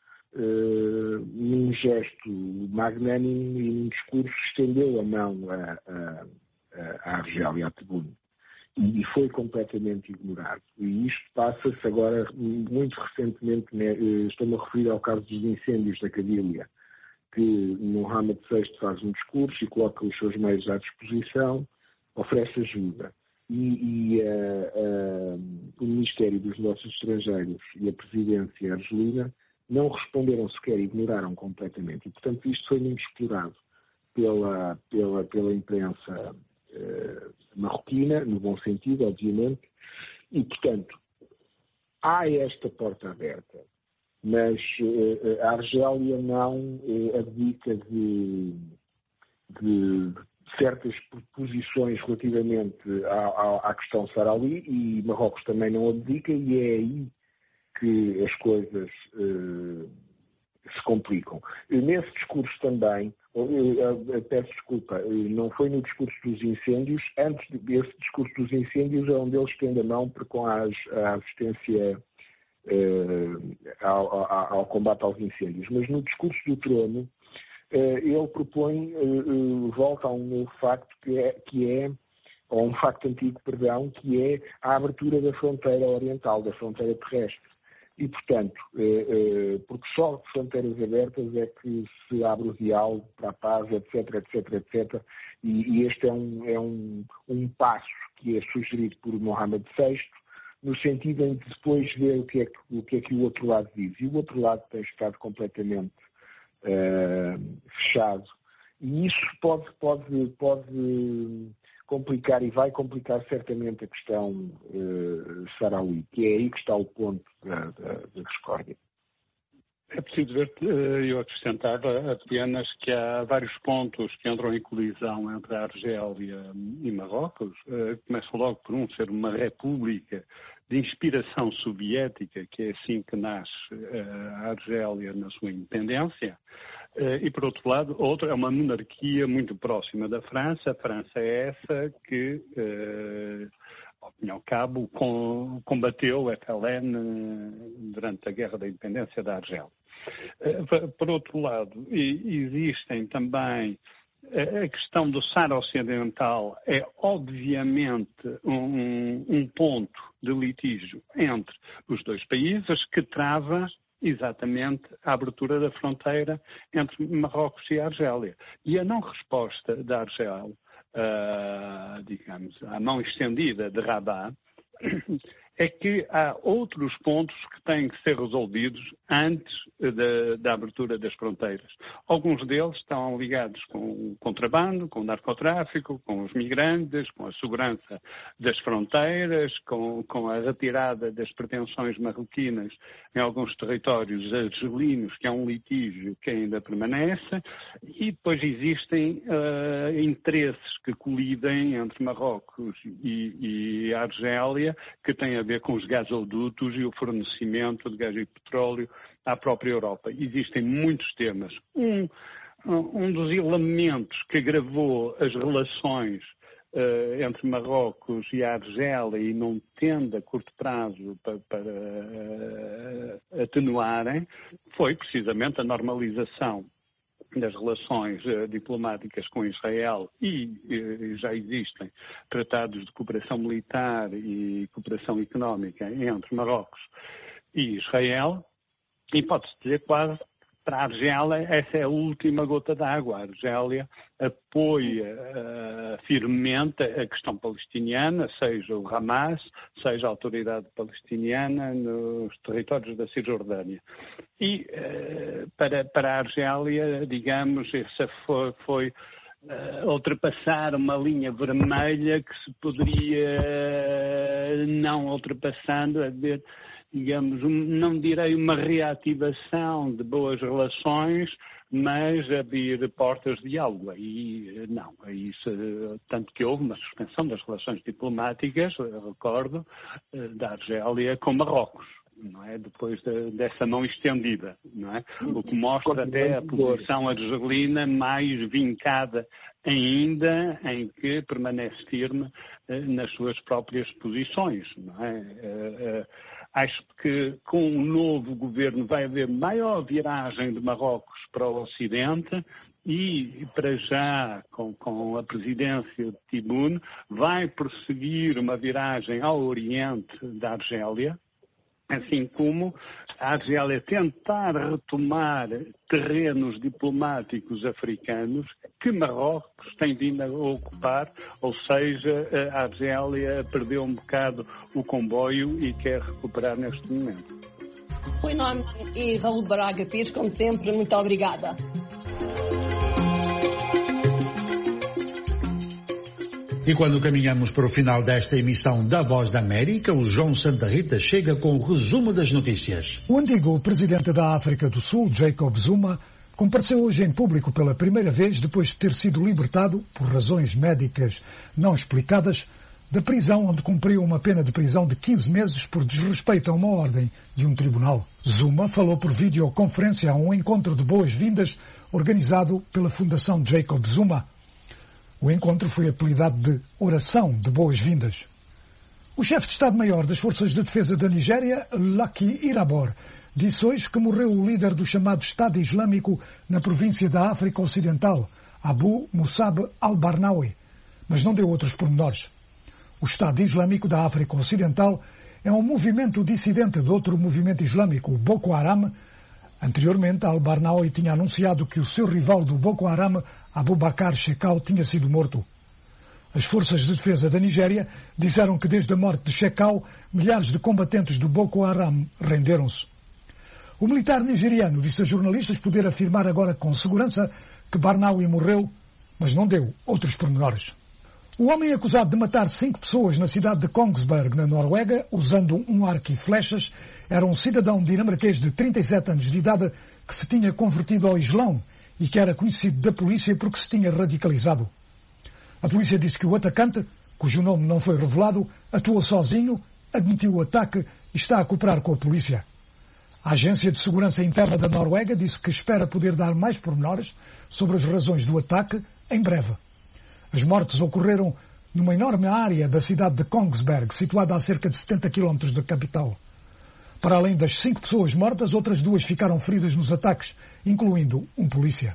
eh, num gesto magnânimo e num discurso, estendeu a mão a, a, a Argélia, a Tebboune. E foi completamente ignorado. E isto passa-se agora, muito recentemente, né, estou-me a referir ao caso dos incêndios da Cadília, que Mohamed sexto faz um discurso e coloca os seus meios à disposição, oferece ajuda. E, e uh, uh, o Ministério dos Negócios Estrangeiros e a Presidência argelina não responderam sequer, ignoraram completamente. E, portanto, isto foi muito explorado pela, pela, pela imprensa Uh, marroquina, no bom sentido, obviamente, e, portanto, há esta porta aberta, mas uh, a Argélia não uh, abdica de, de certas posições relativamente à, à, à questão saharaui e Marrocos também não abdica e é aí que as coisas uh, se complicam. Nesse discurso também, eu, eu, eu peço desculpa, não foi no discurso dos incêndios, antes desse discurso dos incêndios é onde ele estende a mão com a, a assistência uh, ao, ao, ao combate aos incêndios. Mas no discurso do trono, uh, ele propõe, uh, uh, volta a um novo facto que é, que é, ou um facto antigo, perdão, que é a abertura da fronteira oriental, da fronteira terrestre. E, portanto, porque só fronteiras abertas é que se abre o diálogo para a paz, etc, etc, etcétera. E, e este é, um, é um, um passo que é sugerido por Mohamed sexto, no sentido em de depois ver o que, é que, o que é que o outro lado diz. E o outro lado tem estado completamente uh, fechado. E isso pode, pode, pode complicar e vai complicar certamente a questão uh, saharaui, que é aí que está o ponto da, da, da discórdia. É preciso ver, eu acrescentar apenas que há vários pontos que entram em colisão entre a Argélia e Marrocos. Começa logo por um ser uma república de inspiração soviética, que é assim que nasce a Argélia na sua independência. E, por outro lado, outra é uma monarquia muito próxima da França. A França é essa que, ao fim e ao cabo, combateu a F L N durante a Guerra da Independência da Argélia. Por outro lado, existem também a questão do Saara Ocidental, é obviamente um, um ponto de litígio entre os dois países que trava exatamente a abertura da fronteira entre Marrocos e Argélia. E a não resposta da Argélia, uh, digamos, à mão estendida de Rabat, é que há outros pontos que têm que ser resolvidos antes da, da abertura das fronteiras. Alguns deles estão ligados com o contrabando, com o narcotráfico, com os migrantes, com a segurança das fronteiras, com, com a retirada das pretensões marroquinas em alguns territórios argelinos, que é um litígio que ainda permanece, e depois existem uh, interesses que colidem entre Marrocos e, e a Argélia, que têm a ver com os gasodutos e o fornecimento de gás e petróleo à própria Europa. Existem muitos temas. Um, um dos elementos que agravou as relações uh, entre Marrocos e a Argélia e não tende a curto prazo para, para uh, atenuarem foi precisamente a normalização das relações uh, diplomáticas com Israel e uh, já existem tratados de cooperação militar e cooperação económica entre Marrocos e Israel, e pode-se dizer quase para a Argélia essa é a última gota d'água. A Argélia apoia uh, firmemente a questão palestiniana, seja o Hamas, seja a autoridade palestiniana nos territórios da Cisjordânia. E uh, para, para a Argélia, digamos, essa foi, foi uh, ultrapassar uma linha vermelha que se poderia uh, não ultrapassando, a ver, digamos, um, não direi uma reativação de boas relações, mas abrir portas de diálogo. Aí não, aí se, tanto que houve uma suspensão das relações diplomáticas, recordo, da Argélia com Marrocos, não é? Depois de, dessa mão estendida, não é? O que mostra até a posição argelina mais vincada ainda, em que permanece firme eh, nas suas próprias posições, não é? Eh, eh, Acho que com o novo governo vai haver maior viragem de Marrocos para o Ocidente e, para já, com, com a presidência de Tebboune, vai prosseguir uma viragem ao Oriente da Argélia, assim como a Argélia tentar retomar terrenos diplomáticos africanos que Marrocos tem vindo a ocupar, ou seja, a Argélia perdeu um bocado o comboio e quer recuperar neste momento. O nome e Raul Braga Pires, como sempre, muito obrigada. E quando caminhamos para o final desta emissão da Voz da América, o João Santa Rita chega com o resumo das notícias. O antigo presidente da África do Sul, Jacob Zuma, compareceu hoje em público pela primeira vez depois de ter sido libertado, por razões médicas não explicadas, da prisão onde cumpriu uma pena de prisão de quinze meses por desrespeito a uma ordem de um tribunal. Zuma falou por videoconferência a um encontro de boas-vindas organizado pela Fundação Jacob Zuma. O encontro foi apelidado de Oração de Boas-Vindas. O chefe de Estado-Maior das Forças de Defesa da Nigéria, Lucky Irabor, disse hoje que morreu o líder do chamado Estado Islâmico na província da África Ocidental, Abu Musab al-Barnawi, mas não deu outros pormenores. O Estado Islâmico da África Ocidental é um movimento dissidente de outro movimento islâmico, o Boko Haram. Anteriormente, al-Barnawi tinha anunciado que o seu rival do Boko Haram, Abu Bakr Shekau, tinha sido morto. As forças de defesa da Nigéria disseram que desde a morte de Shekau, milhares de combatentes do Boko Haram renderam-se. O militar nigeriano disse a jornalistas poder afirmar agora com segurança que Barnawi morreu, mas não deu outros pormenores. O homem acusado de matar cinco pessoas na cidade de Kongsberg, na Noruega, usando um arco e flechas, era um cidadão dinamarquês de trinta e sete anos de idade que se tinha convertido ao Islão e que era conhecido da polícia porque se tinha radicalizado. A polícia disse que o atacante, cujo nome não foi revelado, atuou sozinho, admitiu o ataque e está a cooperar com a polícia. A Agência de Segurança Interna da Noruega disse que espera poder dar mais pormenores sobre as razões do ataque em breve. As mortes ocorreram numa enorme área da cidade de Kongsberg, situada a cerca de setenta quilómetros da capital. Para além das cinco pessoas mortas, outras duas ficaram feridas nos ataques, incluindo um polícia.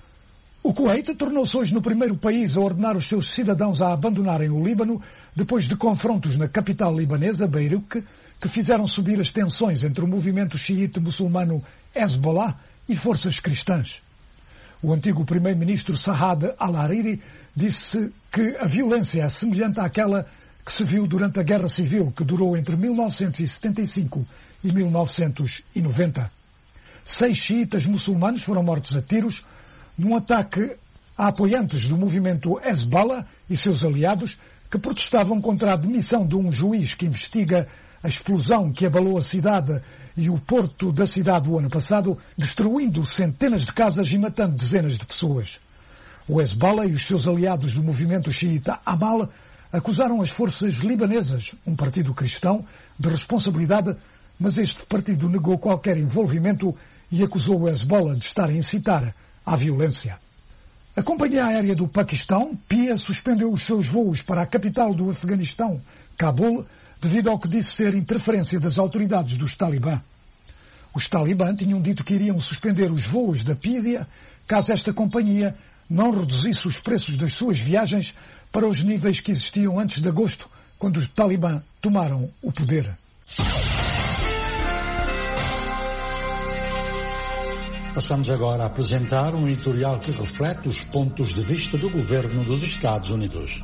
O Kuwait tornou-se hoje no primeiro país a ordenar os seus cidadãos a abandonarem o Líbano, depois de confrontos na capital libanesa, Beirute, que fizeram subir as tensões entre o movimento xiite muçulmano Hezbollah e forças cristãs. O antigo primeiro-ministro Saad al-Hariri disse que a violência é semelhante àquela que se viu durante a Guerra Civil, que durou entre mil novecentos e setenta e cinco e mil novecentos e noventa. Seis xiitas muçulmanos foram mortos a tiros num ataque a apoiantes do movimento Hezbollah e seus aliados que protestavam contra a demissão de um juiz que investiga a explosão que abalou a cidade e o porto da cidade o ano passado, destruindo centenas de casas e matando dezenas de pessoas. O Hezbollah e os seus aliados do movimento xiita Amal acusaram as forças libanesas, um partido cristão, de responsabilidade, mas este partido negou qualquer envolvimento e acusou o Hezbollah de estar a incitar à violência. A companhia aérea do Paquistão, P I A, suspendeu os seus voos para a capital do Afeganistão, Cabul, devido ao que disse ser interferência das autoridades dos Talibã. Os Talibã tinham dito que iriam suspender os voos da P I A caso esta companhia não reduzisse os preços das suas viagens para os níveis que existiam antes de agosto, quando os Talibã tomaram o poder. Passamos agora a apresentar um editorial que reflete os pontos de vista do governo dos Estados Unidos.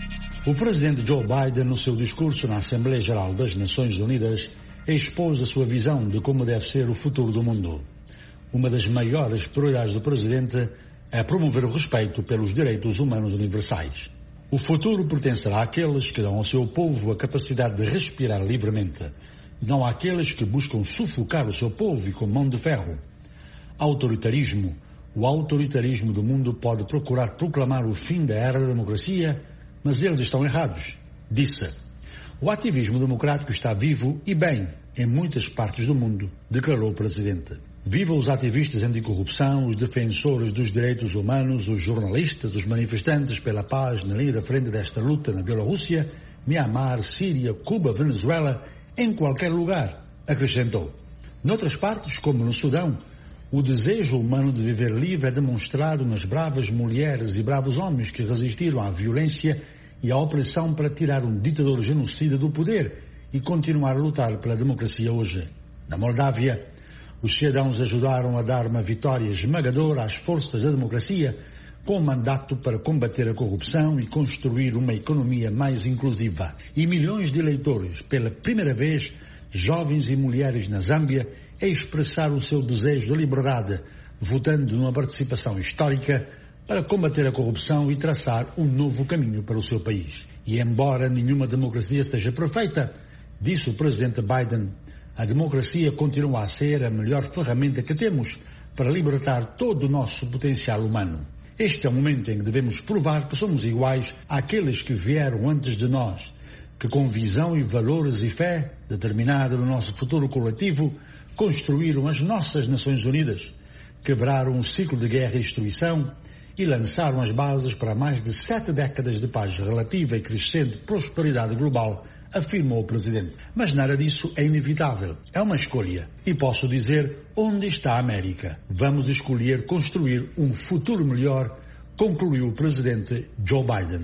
O presidente Joe Biden, no seu discurso na Assembleia Geral das Nações Unidas, expôs a sua visão de como deve ser o futuro do mundo. Uma das maiores prioridades do presidente é promover o respeito pelos direitos humanos universais. O futuro pertencerá àqueles que dão ao seu povo a capacidade de respirar livremente, não àqueles que buscam sufocar o seu povo e com mão de ferro. Autoritarismo. O autoritarismo do mundo pode procurar proclamar o fim da era da democracia, mas eles estão errados, disse. O ativismo democrático está vivo e bem em muitas partes do mundo, declarou o presidente. Viva os ativistas anticorrupção, os defensores dos direitos humanos, os jornalistas, os manifestantes pela paz na linha da frente desta luta na Bielorrússia, Mianmar, Síria, Cuba, Venezuela, em qualquer lugar, acrescentou. Noutras partes, como no Sudão, o desejo humano de viver livre é demonstrado nas bravas mulheres e bravos homens que resistiram à violência e à opressão para tirar um ditador genocida do poder e continuar a lutar pela democracia hoje. Na Moldávia, os cidadãos ajudaram a dar uma vitória esmagadora às forças da democracia com um mandato para combater a corrupção e construir uma economia mais inclusiva. E milhões de eleitores, pela primeira vez, jovens e mulheres na Zâmbia, expressaram o seu desejo de liberdade, votando numa participação histórica para combater a corrupção e traçar um novo caminho para o seu país. E embora nenhuma democracia esteja perfeita, disse o presidente Biden, a democracia continua a ser a melhor ferramenta que temos para libertar todo o nosso potencial humano. Este é o momento em que devemos provar que somos iguais àqueles que vieram antes de nós, que com visão e valores e fé, determinada no nosso futuro coletivo, construíram as nossas Nações Unidas, quebraram um ciclo de guerra e destruição e lançaram as bases para mais de sete décadas de paz relativa e crescente prosperidade global, afirmou o presidente. Mas nada disso é inevitável. É uma escolha. E posso dizer, onde está a América? Vamos escolher construir um futuro melhor, concluiu o presidente Joe Biden.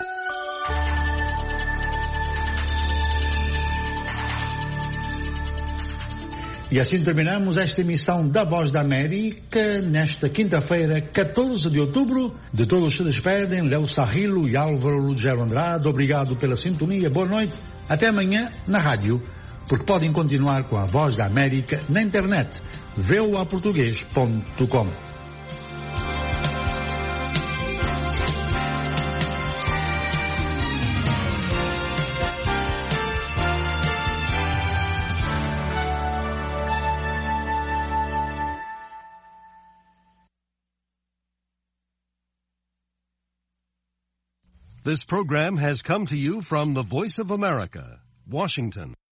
E assim terminamos esta emissão da Voz da América, nesta quinta-feira, catorze de outubro. De todos se despedem, Léo Sarrilo e Álvaro Lugero Andrade. Obrigado pela sintonia, boa noite. Até amanhã na rádio, porque podem continuar com a Voz da América na internet, v o a português ponto com. This program has come to you from the Voice of America, Washington.